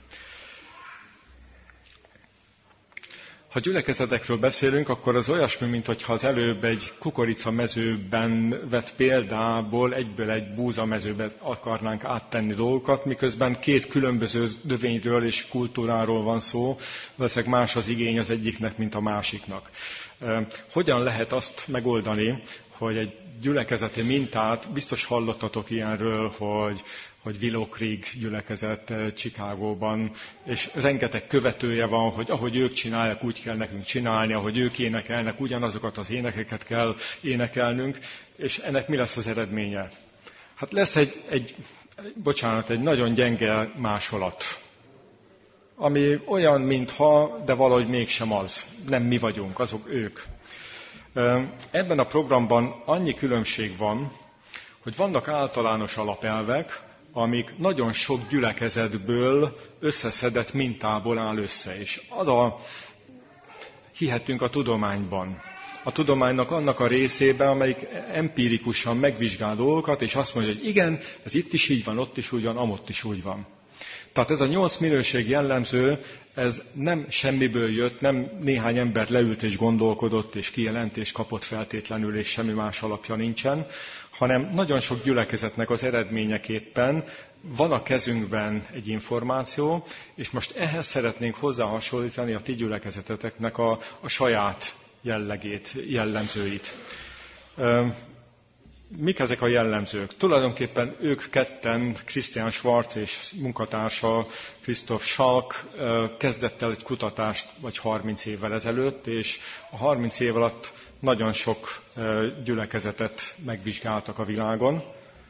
Ha gyülekezetekről beszélünk, akkor az olyasmi, mintha az előbb egy kukoricamezőben vett példából egyből egy búzamezőbe akarnánk áttenni dolgokat, miközben 2 különböző növényről és kultúráról van szó, valószínűleg más az igény az egyiknek, mint a másiknak. Hogyan lehet azt megoldani, hogy egy gyülekezeti mintát, biztos hallottatok ilyenről, hogy Willow Creek gyülekezet Chicagóban, és rengeteg követője van, hogy ahogy ők csinálják, úgy kell nekünk csinálni, ahogy ők énekelnek, ugyanazokat az énekeket kell énekelnünk, és ennek mi lesz az eredménye? Hát lesz egy nagyon gyenge másolat, ami olyan, mintha, de valahogy mégsem az. Nem mi vagyunk, azok ők. Ebben a programban annyi különbség van, hogy vannak általános alapelvek, amik nagyon sok gyülekezetből összeszedett mintából áll össze. És hihetünk a tudományban. A tudománynak annak a részében, amelyik empirikusan megvizsgál dolgokat, és azt mondja, hogy igen, ez itt is így van, ott is úgy van, amott is úgy van. Tehát ez a 8 minőség jellemző, ez nem semmiből jött, nem néhány ember leült és gondolkodott, és kijelentést kapott feltétlenül, és semmi más alapja nincsen, hanem nagyon sok gyülekezetnek az eredményeképpen van a kezünkben egy információ, és most ehhez szeretnénk hozzáhasonlítani a ti gyülekezeteteknek a saját jellegét, jellemzőit. Mik ezek a jellemzők? Tulajdonképpen ők ketten, Christian Schwarz és munkatársa Christoph Schalk kezdett el egy kutatást vagy 30 évvel ezelőtt, és a 30 év alatt nagyon sok gyülekezetet megvizsgáltak a világon.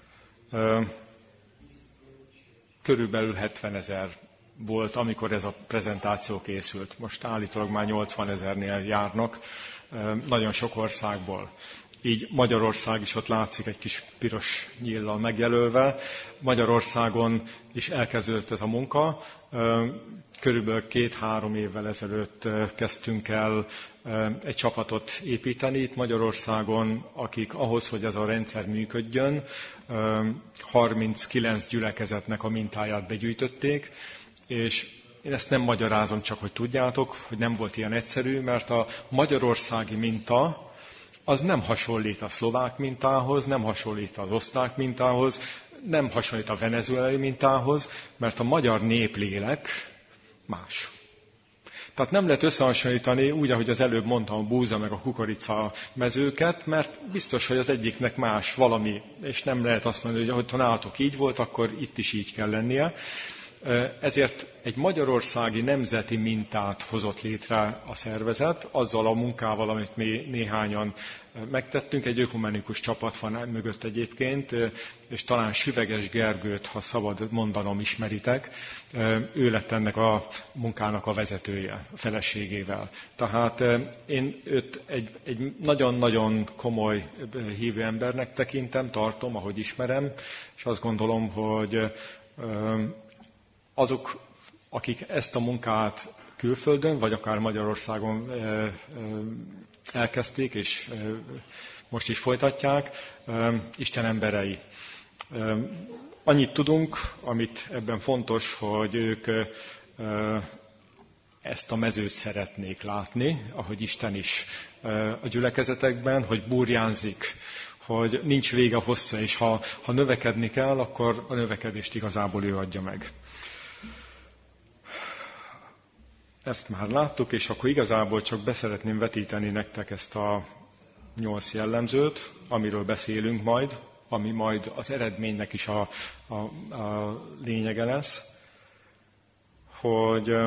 Körülbelül 70 000 volt, amikor ez a prezentáció készült. Most állítólag már 80 000-nél járnak, nagyon sok országból. Így Magyarország is ott látszik egy kis piros nyíllal megjelölve. Magyarországon is elkezdődött ez a munka. Körülbelül 2-3 évvel ezelőtt kezdtünk el egy csapatot építeni itt Magyarországon, akik ahhoz, hogy ez a rendszer működjön, 39 gyülekezetnek a mintáját begyűjtötték, és én ezt nem magyarázom, csak hogy tudjátok, hogy nem volt ilyen egyszerű, mert a magyarországi minta az nem hasonlít a szlovák mintához, nem hasonlít az osztrák mintához, nem hasonlít a venezuelai mintához, mert a magyar néplélek más. Tehát nem lehet összehasonlítani úgy, ahogy az előbb mondtam, a búza meg a kukorica mezőket, mert biztos, hogy az egyiknek más valami, és nem lehet azt mondani, hogy ha nálatok így volt, akkor itt is így kell lennie. Ezért egy magyarországi nemzeti mintát hozott létre a szervezet, azzal a munkával, amit mi néhányan megtettünk. Egy ökumenikus csapat van mögött egyébként, és talán Süveges Gergőt, ha szabad mondanom, ismeritek. Ő lett ennek a munkának a vezetője, a feleségével. Tehát én őt egy nagyon-nagyon komoly hívő embernek tekintem, tartom, ahogy ismerem, és azt gondolom, hogy azok, akik ezt a munkát külföldön, vagy akár Magyarországon elkezdték, és most is folytatják, Isten emberei. Annyit tudunk, amit ebben fontos, hogy ők ezt a mezőt szeretnék látni, ahogy Isten is a gyülekezetekben, hogy burjánzik, hogy nincs vége hossza, és ha növekedni kell, akkor a növekedést igazából ő adja meg. Ezt már láttuk, és akkor igazából csak beszeretném vetíteni nektek ezt a 8 jellemzőt, amiről beszélünk majd, ami majd az eredménynek is a lényege lesz, hogy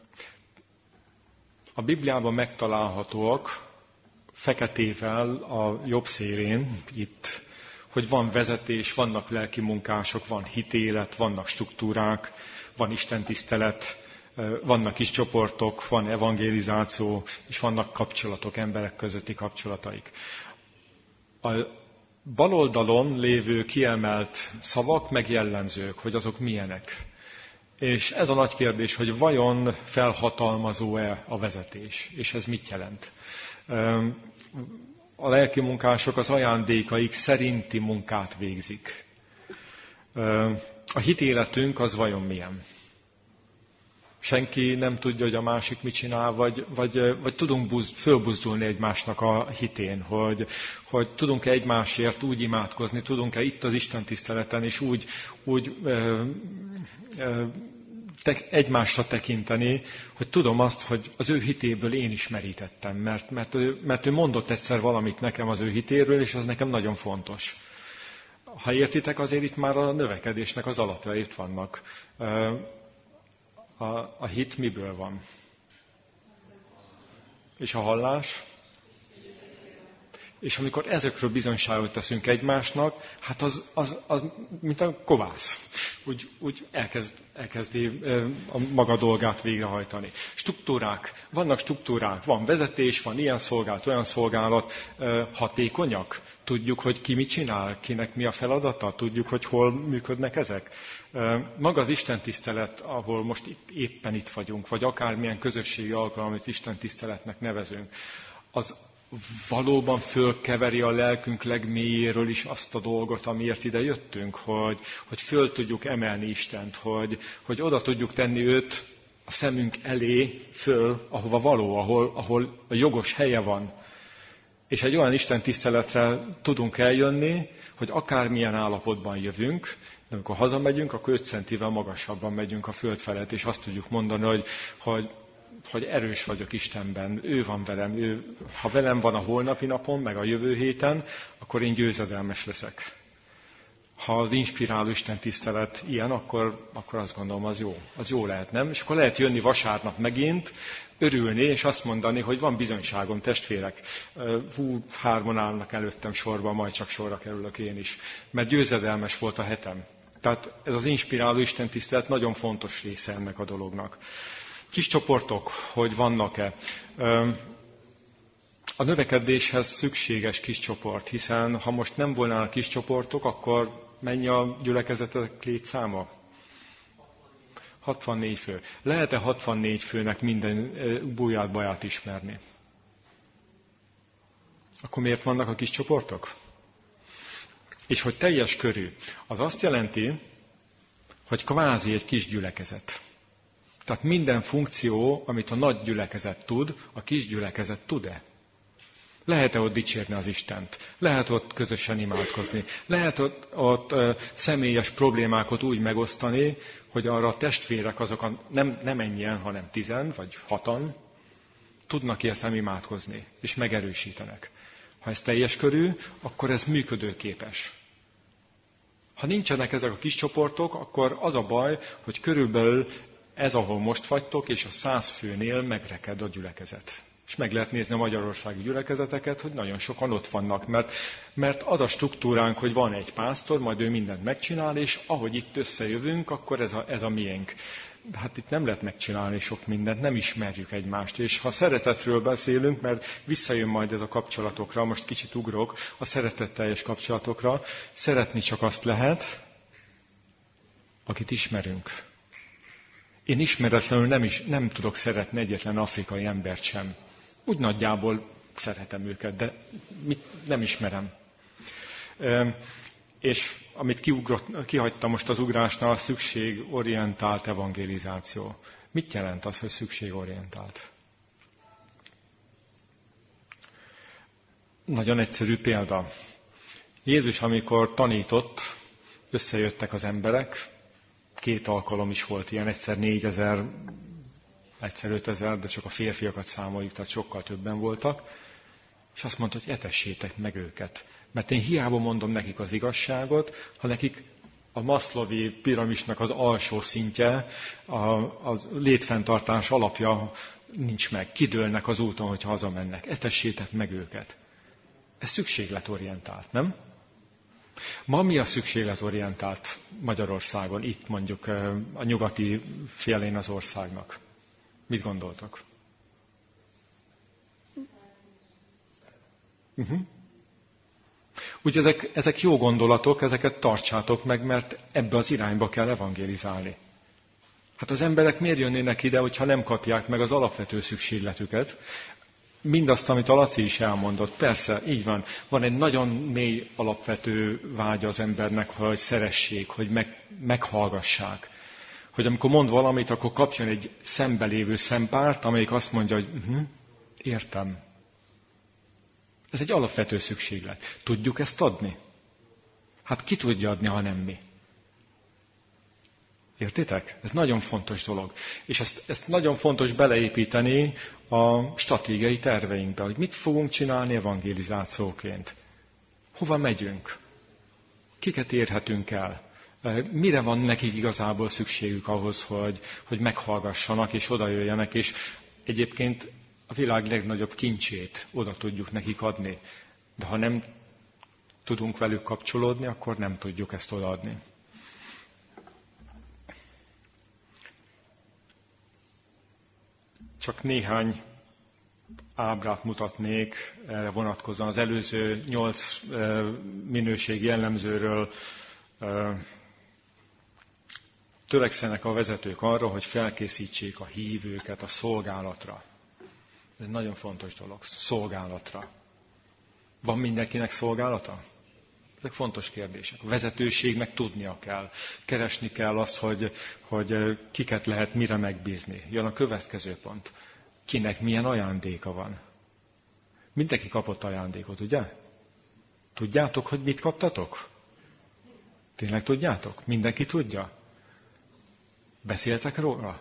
a Bibliában megtalálhatóak feketével a jobb szélén itt, hogy van vezetés, vannak lelki munkások, van hitélet, vannak struktúrák, van istentisztelet, vannak kis csoportok, van evangelizáció, és vannak kapcsolatok, emberek közötti kapcsolataik. A bal oldalon lévő kiemelt szavak meg jellemzők, hogy azok milyenek. És ez a nagy kérdés, hogy vajon felhatalmazó-e a vezetés, és ez mit jelent? A lelki munkások az ajándékaik szerinti munkát végzik. A hitéletünk az vajon milyen? Senki nem tudja, hogy a másik mit csinál, vagy tudunk fölbuzdulni egymásnak a hitén, hogy tudunk-e egymásért úgy imádkozni, tudunk-e itt az Isten tiszteleten is úgy egymásra tekinteni, hogy tudom azt, hogy az ő hitéből én is merítettem, mert ő mondott egyszer valamit nekem az ő hitéről, és az nekem nagyon fontos. Ha értitek, azért itt már a növekedésnek az alapjai itt vannak. A hit miből van? És a hallás? És amikor ezekről bizonyságot teszünk egymásnak, hát az mint a kovász. Úgy elkezdi a maga dolgát végrehajtani. Struktúrák. Vannak struktúrák. Van vezetés, van ilyen szolgálat, olyan szolgálat. Hatékonyak. Tudjuk, hogy ki mit csinál, kinek mi a feladata. Tudjuk, hogy hol működnek ezek. Maga az istentisztelet, ahol most éppen itt vagyunk, vagy akármilyen közösségi alkalom, amit istentiszteletnek nevezünk, az valóban fölkeveri a lelkünk legmélyéről is azt a dolgot, amiért ide jöttünk, hogy föl tudjuk emelni Istent, hogy oda tudjuk tenni őt a szemünk elé föl, ahova való, ahol a jogos helye van. És egy olyan Isten tiszteletre tudunk eljönni, hogy akármilyen állapotban jövünk, de amikor hazamegyünk, akkor 5 centivel magasabban megyünk a föld felett, és azt tudjuk mondani, hogy erős vagyok Istenben, ő van velem, ha velem van a holnapi napon, meg a jövő héten, akkor én győzedelmes leszek. Ha az inspiráló Isten tisztelet ilyen, akkor azt gondolom, az jó lehet, nem? És akkor lehet jönni vasárnap megint, örülni, és azt mondani, hogy van bizonyságom, testvérek. 3 állnak előttem sorban, majd csak sorra kerülök én is. Mert győzedelmes volt a hetem. Tehát ez az inspiráló Isten tisztelet nagyon fontos része ennek a dolognak. Kis csoportok, hogy vannak-e? A növekedéshez szükséges kis csoport, hiszen ha most nem volnának kis csoportok, akkor mennyi a gyülekezetek létszáma? 64 fő. Lehet-e 64 főnek minden búját baját ismerni? Akkor miért vannak a kis csoportok? És hogy teljes körű, az azt jelenti, hogy kvázi egy kis gyülekezet. Tehát minden funkció, amit a nagy gyülekezet tud, a kis gyülekezet tud-e? Lehet-e ott dicsérni az Istent? Lehet ott közösen imádkozni? Lehet ott személyes problémákat úgy megosztani, hogy arra a testvérek azok nem ennyien, hanem 10 vagy 6 tudnak értem imádkozni, és megerősítenek. Ha ez teljes körű, akkor ez működőképes. Ha nincsenek ezek a kis csoportok, akkor az a baj, hogy körülbelül ez, ahol most vagytok, és a 100 főnél megreked a gyülekezet. És meg lehet nézni a magyarországi gyülekezeteket, hogy nagyon sokan ott vannak, mert az a struktúránk, hogy van egy pásztor, majd ő mindent megcsinál, és ahogy itt összejövünk, akkor ez a miénk. De hát itt nem lehet megcsinálni sok mindent, nem ismerjük egymást. És ha szeretetről beszélünk, mert visszajön majd ez a kapcsolatokra, most kicsit ugrok, a szeretetteljes kapcsolatokra, szeretni csak azt lehet, akit ismerünk. Én ismeretlenül nem tudok szeretni egyetlen afrikai embert sem. Úgy nagyjából szeretem őket, de nem ismerem. És amit kihagytam most az ugrásnál, a szükségorientált evangelizáció. Mit jelent az, hogy szükségorientált? Nagyon egyszerű példa. Jézus, amikor tanított, összejöttek az emberek, 2 alkalom is volt ilyen, egyszer 4000, egyszer 5000, de csak a férfiakat számoljuk, tehát sokkal többen voltak. És azt mondta, hogy etessétek meg őket. Mert én hiába mondom nekik az igazságot, ha nekik a Maslowi piramisnak az alsó szintje, a létfenntartás alapja nincs meg. Kidőlnek az úton, hogyha hazamennek. Etessétek meg őket. Ez szükségletorientált, nem? Ma mi a szükségletorientált Magyarországon, itt mondjuk a nyugati félén az országnak? Mit gondoltok? Úgyhogy ezek jó gondolatok, ezeket tartsátok meg, mert ebbe az irányba kell evangélizálni. Hát az emberek miért jönnének ide, hogyha nem kapják meg az alapvető szükségletüket? Mindazt, amit a Laci is elmondott, persze, így van. Van egy nagyon mély alapvető vágya az embernek, hogy szeressék, hogy meghallgassák. Hogy amikor mond valamit, akkor kapjon egy szembelévő szempárt, amelyik azt mondja, hogy értem. Ez egy alapvető szükséglet. Tudjuk ezt adni? Hát ki tudja adni, ha nem mi? Értitek? Ez nagyon fontos dolog. És ezt nagyon fontos beleépíteni a stratégiai terveinkbe, hogy mit fogunk csinálni evangelizációként. Hova megyünk? Kiket érhetünk el? Mire van nekik igazából szükségük ahhoz, hogy meghallgassanak és odajöjjenek, és egyébként a világ legnagyobb kincsét oda tudjuk nekik adni. De ha nem tudunk velük kapcsolódni, akkor nem tudjuk ezt odaadni. Csak néhány ábrát mutatnék erre vonatkozóan. Az előző 8 minőségi jellemzőről törekszenek a vezetők arra, hogy felkészítsék a hívőket a szolgálatra. Ez egy nagyon fontos dolog, szolgálatra. Van mindenkinek szolgálata? Ezek fontos kérdések. A vezetőségnek tudnia kell. Keresni kell azt, hogy kiket lehet mire megbízni. Jön a következő pont. Kinek milyen ajándéka van? Mindenki kapott ajándékot, ugye? Tudjátok, hogy mit kaptatok? Tényleg tudjátok? Mindenki tudja? Beszéltek róla?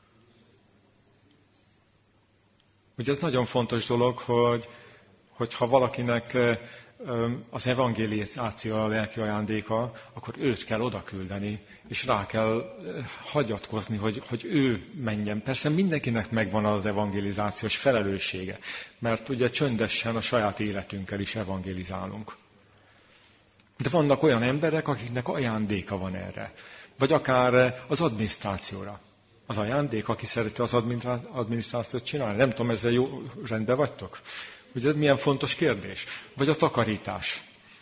Ugye ez nagyon fontos dolog, hogy ha valakinek az evangelizáció a lelki ajándéka, akkor őt kell odaküldeni, és rá kell hagyatkozni, hogy ő menjen. Persze mindenkinek megvan az evangelizációs felelőssége, mert ugye csöndesen a saját életünkkel is evangelizálunk. De vannak olyan emberek, akiknek ajándéka van erre. Vagy akár az adminisztrációra. Az ajándék, aki szereti az adminisztrációt csinálni. Nem tudom, ezzel jó rendben vagytok? Ugye ez milyen fontos kérdés? Vagy a takarítás.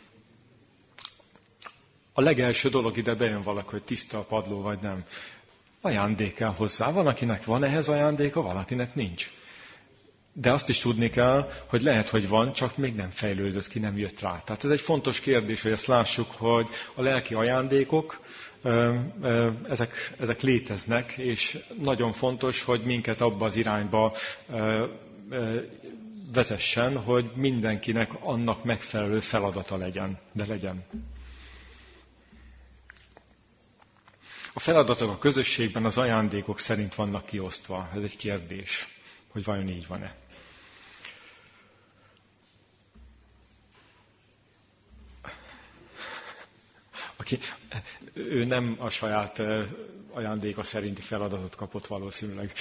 A legelső dolog ide bejön valaki, hogy tiszta a padló, vagy nem. Ajándék kell hozzá. Van, akinek van ehhez ajándéka, valakinek nincs. De azt is tudni kell, hogy lehet, hogy van, csak még nem fejlődött ki, nem jött rá. Tehát ez egy fontos kérdés, hogy ezt lássuk, hogy a lelki ajándékok, ezek léteznek, és nagyon fontos, hogy minket abba az irányba vezessen, hogy mindenkinek annak megfelelő feladata legyen, de legyen. A feladatok a közösségben az ajándékok szerint vannak kiosztva. Ez egy kérdés, hogy vajon így van-e. Ő nem a saját ajándéka szerinti feladatot kapott valószínűleg.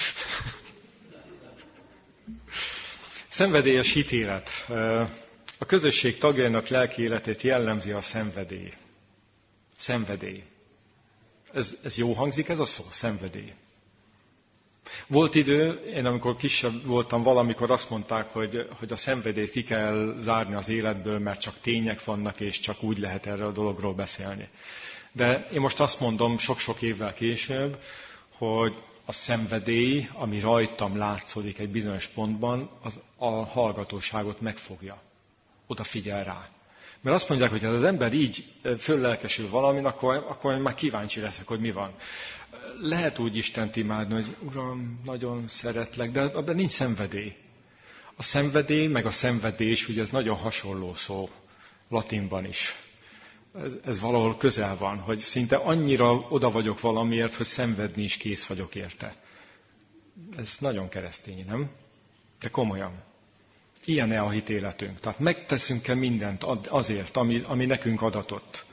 Szenvedélyes hitélet. A közösség tagjainak lelki életét jellemzi a szenvedély. Szenvedély. Ez jó hangzik ez a szó? Szenvedély. Volt idő, én amikor kisebb voltam, valamikor azt mondták, hogy a szenvedélyt ki kell zárni az életből, mert csak tények vannak, és csak úgy lehet erről a dologról beszélni. De én most azt mondom sok-sok évvel később, hogy a szenvedély, ami rajtam látszódik egy bizonyos pontban, a hallgatóságot megfogja. Odafigyel rá. Mert azt mondják, hogy ha az ember így föllelkesül valamin, akkor már kíváncsi leszek, hogy mi van. Lehet úgy Istent imádni, hogy Uram, nagyon szeretlek, de abban nincs szenvedély. A szenvedély, meg a szenvedés, ugye ez nagyon hasonló szó, latinban is. Ez valahol közel van, hogy szinte annyira oda vagyok valamiért, hogy szenvedni is kész vagyok érte. Ez nagyon keresztény, nem? De komolyan. Ilyen-e a hitéletünk? Tehát megteszünk-e mindent azért, ami nekünk adatott?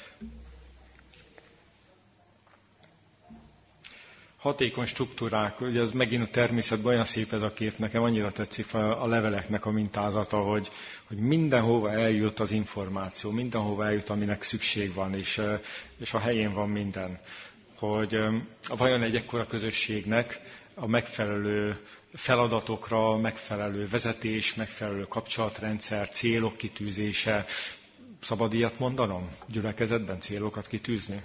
Hatékony struktúrák, ugye ez megint a természetben olyan szép ez a kép, nekem annyira tetszik a leveleknek a mintázata, hogy mindenhova eljut az információ, mindenhova eljut, aminek szükség van, és a helyén van minden. Hogy vajon egy ekkora közösségnek a megfelelő feladatokra, megfelelő vezetés, megfelelő kapcsolatrendszer, célok kitűzése, szabad ilyet mondanom? Gyülekezetben célokat kitűzni?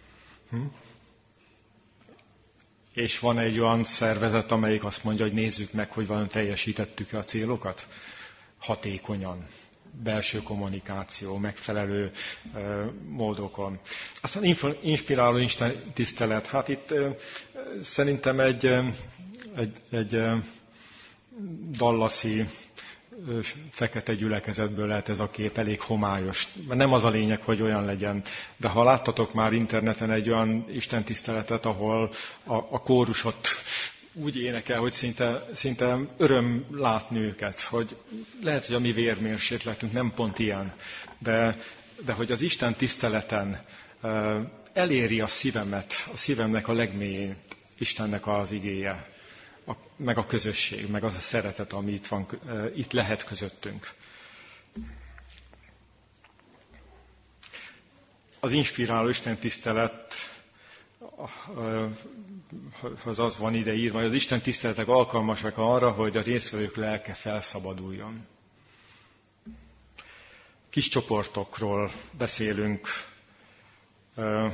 És van egy olyan szervezet, amelyik azt mondja, hogy nézzük meg, hogy vajon teljesítettük-e a célokat? Hatékonyan. Belső kommunikáció, megfelelő módokon. Aztán inspiráló Isten tisztelet. Hát itt szerintem egy dallasi fekete gyülekezetből lehet ez a kép, elég homályos. Nem az a lényeg, hogy olyan legyen. De ha láttatok már interneten egy olyan istentiszteletet, ahol a kórus ott úgy énekel, hogy szinte öröm látni őket, hogy lehet, hogy a mi vérmérsékletünk nem pont ilyen, de hogy az Isten tiszteleten eléri a szívemet, a szívemnek a legmélyén Istennek az igéje, meg a közösség, meg az a szeretet, ami itt lehet közöttünk. Az inspiráló Isten tisztelet, az van ide írva, hogy az Isten tiszteletek alkalmasak arra, hogy a résztvevők lelke felszabaduljon. Kis csoportokról beszélünk.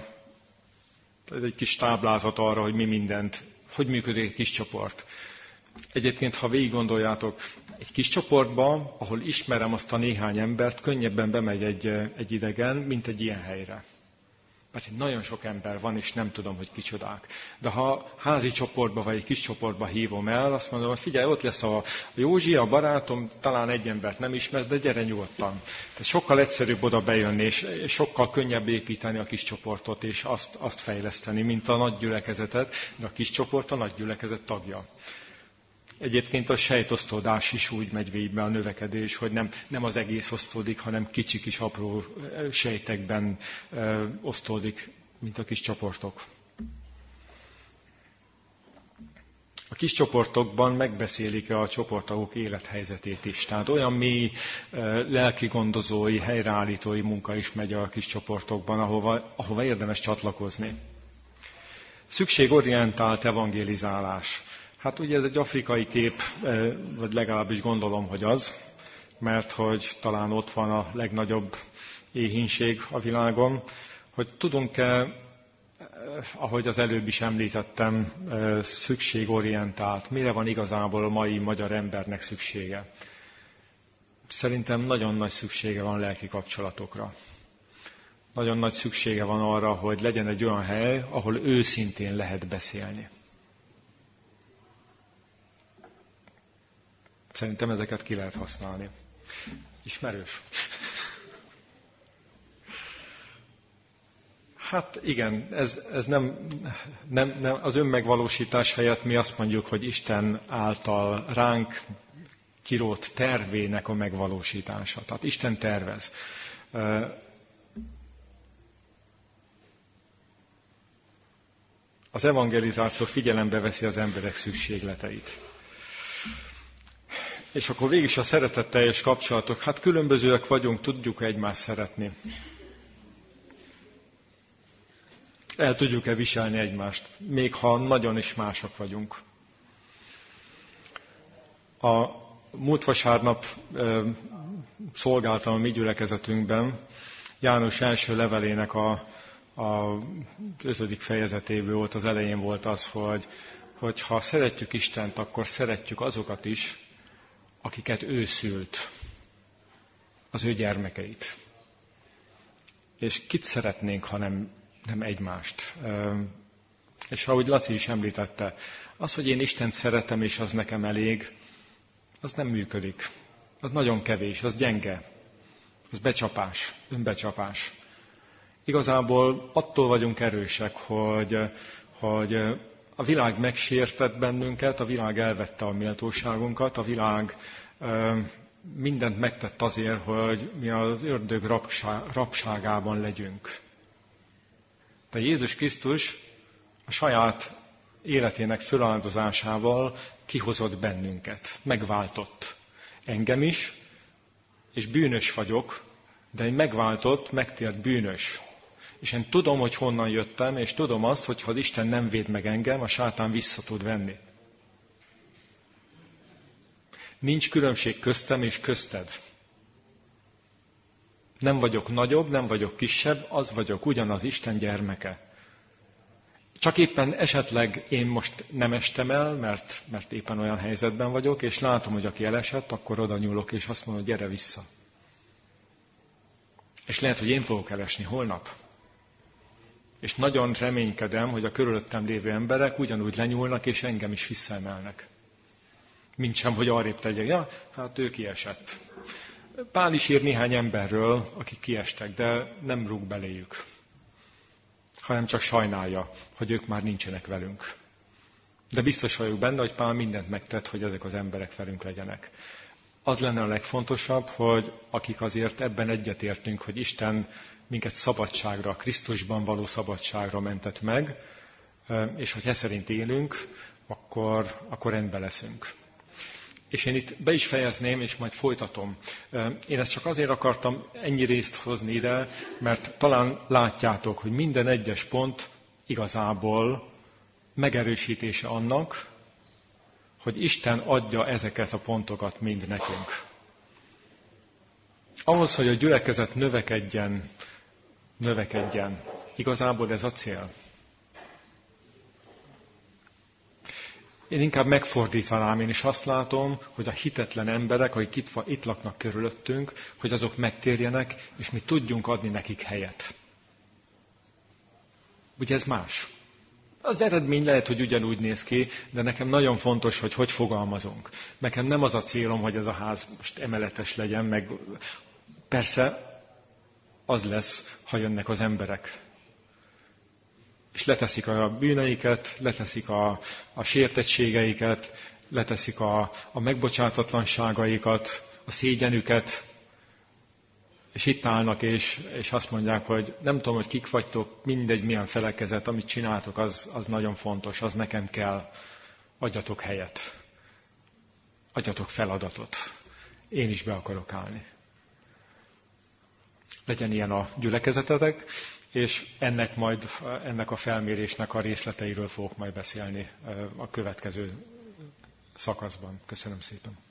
Ez egy kis táblázat arra, hogy mi mindent, hogy működik egy kis csoport. Egyébként, ha végig gondoljátok, egy kis csoportban, ahol ismerem azt a néhány embert, könnyebben bemegy egy idegen, mint egy ilyen helyre. Mert itt nagyon sok ember van, és nem tudom, hogy kicsodák. De ha házi csoportba, vagy egy kis csoportba hívom el, azt mondom, hogy figyelj, ott lesz a Józsi, a barátom, talán egy embert nem ismersz, de gyere nyugodtan. Tehát sokkal egyszerűbb oda bejönni, és sokkal könnyebb építeni a kis csoportot, és azt fejleszteni, mint a nagy gyülekezetet, de a kis csoport a nagy gyülekezet tagja. Egyébként a sejtosztódás is úgy megy végbe, a növekedés, hogy nem az egész osztódik, hanem kicsi kis apró sejtekben osztódik, mint a kis csoportok. A kis csoportokban megbeszélik a csoporttagok élethelyzetét is. Tehát olyan mély lelkigondozói, helyreállítói munka is megy a kis csoportokban, ahova érdemes csatlakozni. Szükségorientált evangelizálás. Hát ugye ez egy afrikai kép, vagy legalábbis gondolom, hogy az, mert hogy talán ott van a legnagyobb éhínség a világon, hogy tudunk-e, ahogy az előbb is említettem, szükségorientált, mire van igazából a mai magyar embernek szüksége. Szerintem nagyon nagy szüksége van lelki kapcsolatokra. Nagyon nagy szüksége van arra, hogy legyen egy olyan hely, ahol őszintén lehet beszélni. Szerintem ezeket ki lehet használni. Ismerős? Hát igen, ez nem az önmegvalósítás helyett mi azt mondjuk, hogy Isten által ránk kirótt tervének a megvalósítása. Tehát Isten tervez. Az evangelizáció figyelembe veszi az emberek szükségleteit. És akkor végig is a szeretetteljes kapcsolatok. Hát különbözőek vagyunk, tudjuk egymást szeretni. El tudjuk-e viselni egymást, még ha nagyon is másak vagyunk. A múlt vasárnap szolgáltam a mi gyülekezetünkben János első levelének az 5. fejezetéből volt, az elején volt az, hogy ha szeretjük Istent, akkor szeretjük azokat is, akiket ő szült, az ő gyermekeit. És kit szeretnénk, ha nem egymást. És ahogy Laci is említette, az, hogy én Istent szeretem, és az nekem elég, az nem működik. Az nagyon kevés, az gyenge. Az becsapás, önbecsapás. Igazából attól vagyunk erősek, hogy a világ megsértett bennünket, a világ elvette a méltóságunkat, a világ mindent megtett azért, hogy mi az ördög rabságában legyünk. De Jézus Krisztus a saját életének föláldozásával kihozott bennünket, megváltott. Engem is, és bűnös vagyok, de egy megváltott, megtért bűnös. És én tudom, hogy honnan jöttem, és tudom azt, hogy ha az Isten nem véd meg engem, a sátán vissza tud venni. Nincs különbség köztem és közted. Nem vagyok nagyobb, nem vagyok kisebb, az vagyok ugyanaz Isten gyermeke. Csak éppen esetleg én most nem estem el, mert éppen olyan helyzetben vagyok, és látom, hogy aki elesett, akkor oda nyúlok, és azt mondom, hogy gyere vissza. És lehet, hogy én fogok elesni holnap. És nagyon reménykedem, hogy a körülöttem lévő emberek ugyanúgy lenyúlnak, és engem is visszaemelnek. Mint sem, hogy arrébb tegyek. Ja, hát ő kiesett. Pál is ír néhány emberről, akik kiestek, de nem rúg beléjük. Hanem csak sajnálja, hogy ők már nincsenek velünk. De biztos vagyok benne, hogy Pál mindent megtett, hogy ezek az emberek velünk legyenek. Az lenne a legfontosabb, hogy akik azért ebben egyetértünk, hogy Isten minket szabadságra, Krisztusban való szabadságra mentett meg, és hogy e szerint élünk, akkor rendben leszünk. És én itt be is fejezném, és majd folytatom. Én ezt csak azért akartam ennyi részt hozni ide, mert talán látjátok, hogy minden egyes pont igazából megerősítése annak, hogy Isten adja ezeket a pontokat mind nekünk. Ahhoz, hogy a gyülekezet növekedjen, igazából ez a cél. Én inkább megfordítanám, én is azt látom, hogy a hitetlen emberek, akik itt laknak körülöttünk, hogy azok megtérjenek, és mi tudjunk adni nekik helyet. Ugye ez más. Az eredmény lehet, hogy ugyanúgy néz ki, de nekem nagyon fontos, hogy fogalmazunk. Nekem nem az a célom, hogy ez a ház most emeletes legyen, meg persze az lesz, ha jönnek az emberek. És leteszik a bűneiket, leteszik a sértettségeiket, leteszik a megbocsátatlanságaikat, a szégyenüket, és itt állnak, és azt mondják, hogy nem tudom, hogy kik vagytok, mindegy, milyen felekezet, amit csináltok, az nagyon fontos, az nekem kell. Adjatok helyet. Adjatok feladatot. Én is be akarok állni. Legyen ilyen a gyülekezetetek, és ennek a felmérésnek a részleteiről fogok majd beszélni a következő szakaszban. Köszönöm szépen.